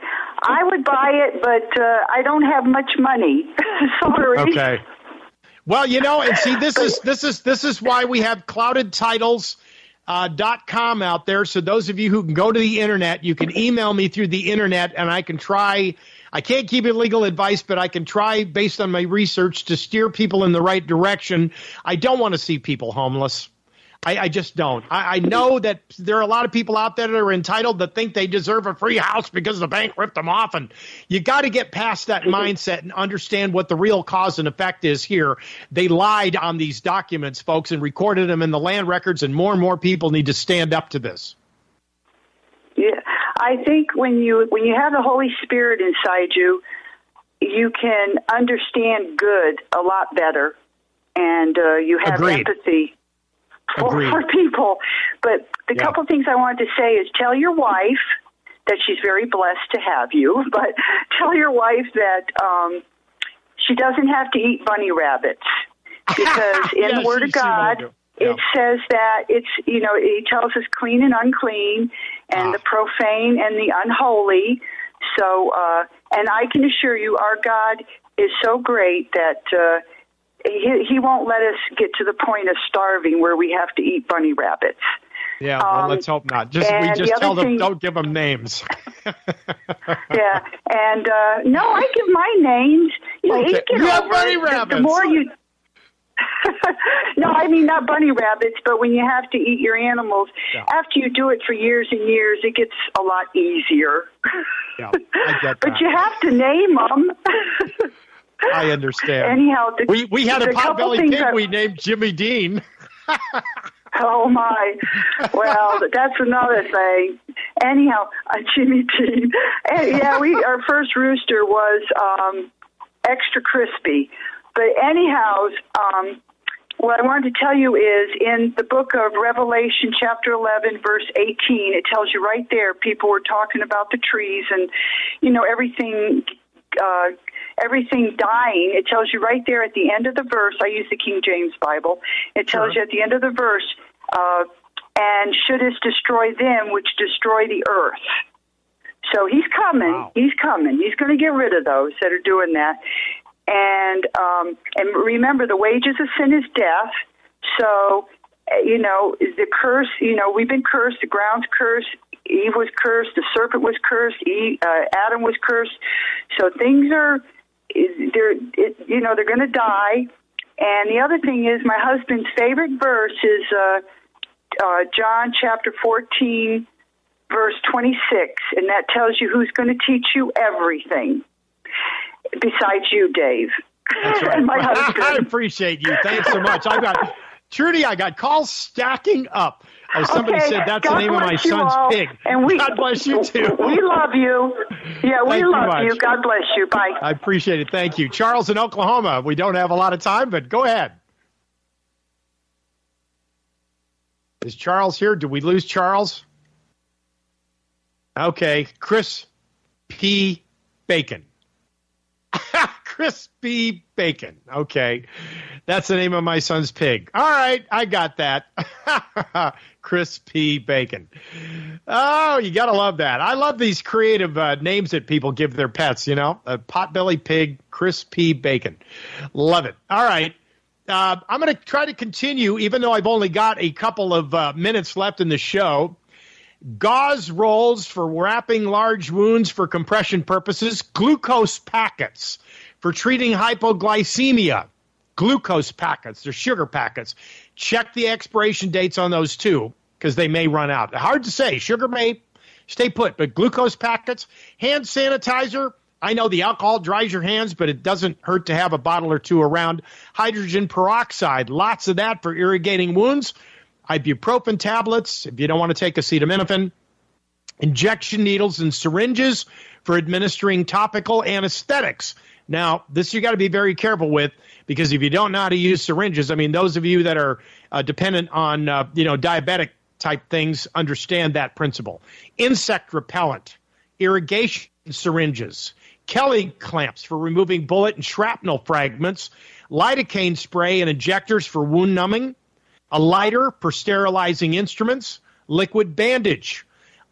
[SPEAKER 12] I would buy it, but uh, I don't have much money. Sorry.
[SPEAKER 2] Okay. Well, you know, and see, this is this is this is why we have clouded titles uh, dot com out there. So those of you who can go to the internet, you can email me through the internet, and I can try. I can't give you legal advice, but I can try, based on my research, to steer people in the right direction. I don't want to see people homeless. I, I just don't. I, I know that there are a lot of people out there that are entitled that think they deserve a free house because the bank ripped them off. And you got to get past that mindset and understand what the real cause and effect is here. They lied on these documents, folks, and recorded them in the land records, and more and more people need to stand up to this.
[SPEAKER 12] Yeah, I think when you when you have the Holy Spirit inside you, you can understand good a lot better, and uh, you have
[SPEAKER 2] Agreed.
[SPEAKER 12] empathy for, for people. But the
[SPEAKER 2] Yeah.
[SPEAKER 12] couple things I wanted to say is tell your wife that she's very blessed to have you, but tell your wife that um, she doesn't have to eat bunny rabbits, because in
[SPEAKER 2] Yeah,
[SPEAKER 12] the Word
[SPEAKER 2] she-
[SPEAKER 12] of
[SPEAKER 2] she won't
[SPEAKER 12] God,
[SPEAKER 2] do.
[SPEAKER 12] it says that it's, you know, it tells us clean and unclean, and
[SPEAKER 2] Ah.
[SPEAKER 12] the profane and the unholy. So, uh, and I can assure you, our God is so great that uh, he, he won't let us get to the point of starving where we have to eat bunny rabbits.
[SPEAKER 2] Yeah, well,
[SPEAKER 12] Um,
[SPEAKER 2] let's hope not. Just we
[SPEAKER 12] and
[SPEAKER 2] just
[SPEAKER 12] the
[SPEAKER 2] tell
[SPEAKER 12] other
[SPEAKER 2] them,
[SPEAKER 12] thing-
[SPEAKER 2] don't give them names.
[SPEAKER 12] Yeah, and uh, no, I give my names. You know,
[SPEAKER 2] Okay.
[SPEAKER 12] you get
[SPEAKER 2] You have
[SPEAKER 12] over
[SPEAKER 2] bunny
[SPEAKER 12] it. The-
[SPEAKER 2] rabbits.
[SPEAKER 12] The more you. No, I mean not bunny rabbits, but when you have to eat your animals,
[SPEAKER 2] Yeah.
[SPEAKER 12] after you do it for years and years, it gets a lot easier.
[SPEAKER 2] Yeah, I get
[SPEAKER 12] But
[SPEAKER 2] that.
[SPEAKER 12] you have to name them.
[SPEAKER 2] I understand.
[SPEAKER 12] Anyhow, the,
[SPEAKER 2] we we had a
[SPEAKER 12] the couple
[SPEAKER 2] potbelly
[SPEAKER 12] things
[SPEAKER 2] pig
[SPEAKER 12] I-
[SPEAKER 2] we named Jimmy Dean.
[SPEAKER 12] Oh my! Well, that's another thing. Anyhow, uh, Jimmy Dean. And, yeah, we our first rooster was um, extra crispy. But anyhow, um, what I wanted to tell you is in the book of Revelation, chapter eleven, verse eighteen. It tells you right there. People were talking about the trees and you know everything. Uh, everything dying. It tells you right there at the end of the verse. I use the King James Bible. It tells
[SPEAKER 2] Sure.
[SPEAKER 12] you at the end of the verse, uh, and shouldest destroy them which destroy the earth. So he's coming.
[SPEAKER 2] Wow.
[SPEAKER 12] He's coming. He's going to get rid of those that are doing that. And um, and remember, the wages of sin is death. So, uh, you know, the curse, you know, we've been cursed. The ground's cursed. Eve was cursed. The serpent was cursed. Eve, uh, Adam was cursed. So things are, they're, it, you know, they're going to die. And the other thing is, my husband's favorite verse is uh, uh, John chapter fourteen, verse twenty-six, and that tells you who's going to teach you everything besides you, Dave.
[SPEAKER 2] That's right.
[SPEAKER 12] And my husband.
[SPEAKER 2] I appreciate you. Thanks so much. I got Trudy. I got calls stacking up. As somebody
[SPEAKER 12] Okay,
[SPEAKER 2] said, that's
[SPEAKER 12] God
[SPEAKER 2] the name of my
[SPEAKER 12] bless you
[SPEAKER 2] son's
[SPEAKER 12] all,
[SPEAKER 2] pig.
[SPEAKER 12] And we,
[SPEAKER 2] God bless you too.
[SPEAKER 12] We love you. Yeah, we
[SPEAKER 2] Thank you
[SPEAKER 12] love
[SPEAKER 2] much.
[SPEAKER 12] you. God bless you. Bye.
[SPEAKER 2] I appreciate it. Thank you. Charles in Oklahoma. We don't have a lot of time, but go ahead. Is Charles here? Did we lose Charles? Okay. Chris P. Bacon. Chris P. Bacon. Okay. That's the name of my son's pig. All right. I got that. Chris P. Bacon. Oh, you got to love that. I love these creative uh, names that people give their pets, you know. A potbelly pig, Chris P. Bacon. Love it. All right. Uh, I'm going to try to continue, even though I've only got a couple of uh, minutes left in the show. Gauze rolls for wrapping large wounds for compression purposes. Glucose packets for treating hypoglycemia. Glucose packets, they're sugar packets. Check the expiration dates on those too, because they may run out. Hard to say. Sugar may stay put, but glucose packets, hand sanitizer. I know the alcohol dries your hands, but it doesn't hurt to have a bottle or two around. Hydrogen peroxide, lots of that for irrigating wounds. Ibuprofen tablets, if you don't want to take acetaminophen. Injection needles and syringes for administering topical anesthetics. Now, this you got to be very careful with, because if you don't know how to use syringes, I mean, those of you that are uh, dependent on, uh, you know, diabetic type things understand that principle. Insect repellent, irrigation syringes, Kelly clamps for removing bullet and shrapnel fragments, lidocaine spray and injectors for wound numbing, a lighter for sterilizing instruments, liquid bandage,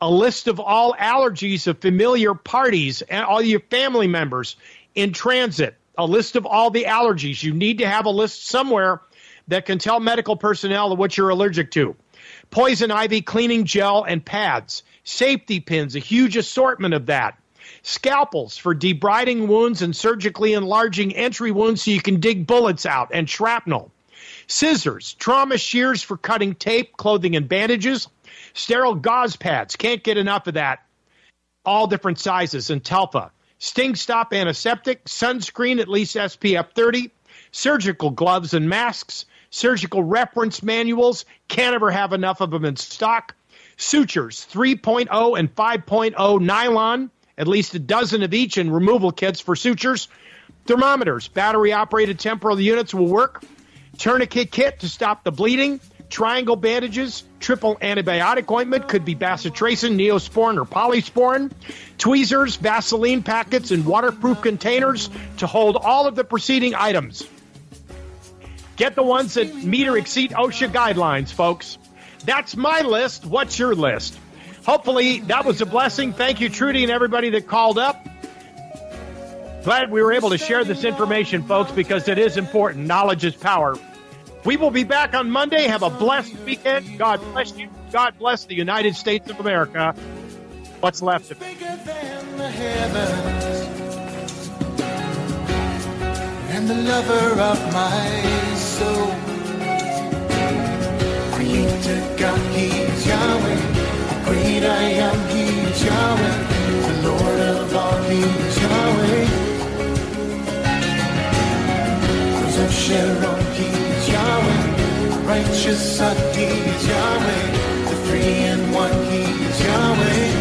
[SPEAKER 2] a list of all allergies of familiar parties and all your family members in transit, a list of all the allergies. You need to have a list somewhere that can tell medical personnel what you're allergic to. Poison ivy cleaning gel and pads, safety pins, a huge assortment of that. Scalpels for debriding wounds and surgically enlarging entry wounds so you can dig bullets out, and shrapnel. Scissors, trauma shears for cutting tape, clothing, and bandages. Sterile gauze pads, can't get enough of that. All different sizes, and Telfa. Sting Stop antiseptic, sunscreen at least S P F thirty, surgical gloves and masks, surgical reference manuals, can't ever have enough of them in stock. Sutures, three point oh and five point oh nylon, at least a dozen of each, and removal kits for sutures. Thermometers, battery-operated temporal units will work. Tourniquet kit to stop the bleeding. Triangle bandages, triple antibiotic ointment, could be bacitracin, neosporin, or polysporin. Tweezers, Vaseline packets, and waterproof containers to hold all of the preceding items. Get the ones that meet or exceed OSHA guidelines, folks. That's my list. What's your list? Hopefully that was a blessing. Thank you, Trudy, and everybody that called up. Glad we were able to share this information, folks, because it is important. Knowledge is power. We will be back on Monday. Have a blessed weekend. God bless you. God bless the United States of America. What's left of it.
[SPEAKER 8] Bigger than the heavens, and the lover of my soul. Creator God, He's Yahweh. Great I am, He's Yahweh. The Lord of all, He's Yahweh. Rose of Sharon, He's Yahweh. Righteous Son, He's Yahweh. The three in one, He's Yahweh.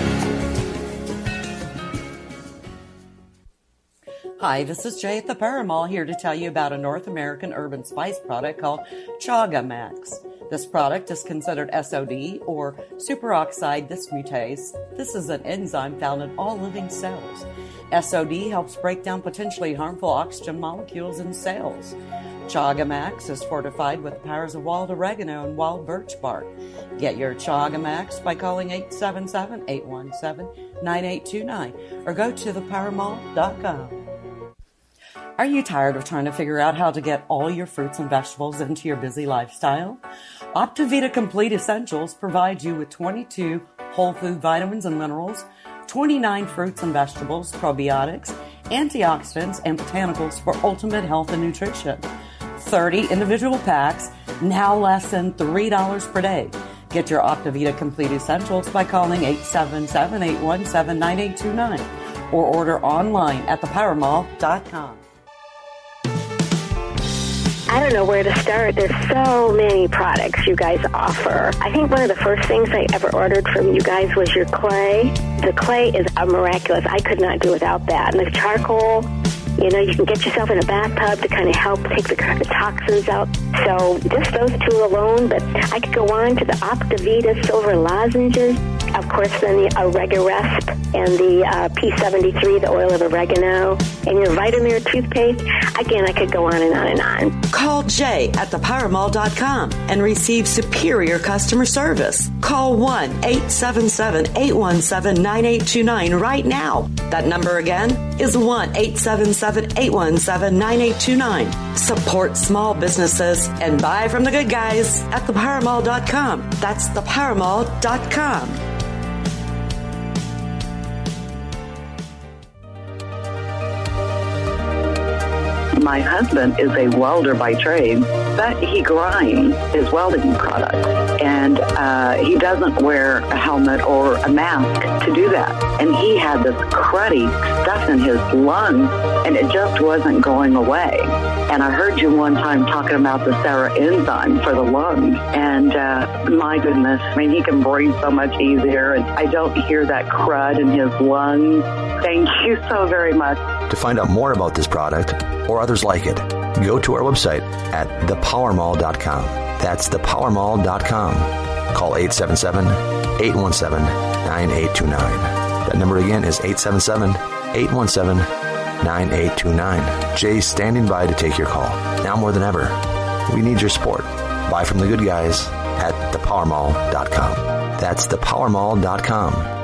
[SPEAKER 4] Hi, this is Jay at the Paramall here to tell you about a North American urban spice product called Chaga Max. This product is considered S O D, or superoxide dismutase. This is an enzyme found in all living cells. S O D helps break down potentially harmful oxygen molecules in cells. Chaga Max is fortified with the powers of wild oregano and wild birch bark. Get your Chaga Max by calling eight seven seven, eight one seven, nine eight two nine or go to the power mall dot com. Are you tired of trying to figure out how to get all your fruits and vegetables into your busy lifestyle? Optivita Complete Essentials provides you with twenty-two whole food vitamins and minerals, twenty-nine fruits and vegetables, probiotics, antioxidants, and botanicals for ultimate health and nutrition. thirty individual packs, now less than three dollars per day. Get your Optivita Complete Essentials by calling eight seven seven, eight one seven, nine eight two nine or order online at the power mall dot com.
[SPEAKER 13] I don't know where to start. There's so many products you guys offer. I think one of the first things I ever ordered from you guys was your clay. The clay is a miraculous. I could not do without that. And the charcoal, you know, you can get yourself in a bathtub to kind of help take the, the toxins out. So just those two alone, but I could go on to the Optivita Silver Lozenges. Of course, then the Oregaresp and the uh, P seventy-three, the oil of oregano, and your Vitamir toothpaste. Again, I could go on and on and on.
[SPEAKER 4] Call Jay at the power mall dot com and receive superior customer service. Call one eight seven seven, eight one seven, nine eight two nine right now. That number again is one eight seven seven, eight one seven, nine eight two nine. Support small businesses and buy from the good guys at the power mall dot com. That's the power mall dot com.
[SPEAKER 6] My husband is a welder by trade, but he grinds his welding product. And uh, he doesn't wear a helmet or a mask to do that. And he had this cruddy stuff in his lungs, and it just wasn't going away. And I heard you one time talking about the Sarah enzyme for the lungs. And uh, my goodness, I mean, he can breathe so much easier. And I don't hear that crud in his lungs. Thank you so very much.
[SPEAKER 7] To find out more about this product or others like it, go to our website at the power mall dot com. That's the power mall dot com. Call eight seven seven, eight one seven, nine eight two nine. That number again is eight seven seven, eight one seven, nine eight two nine. Jay's standing by to take your call. Now more than ever, we need your support. Buy from the good guys at the power mall dot com. That's the power mall dot com.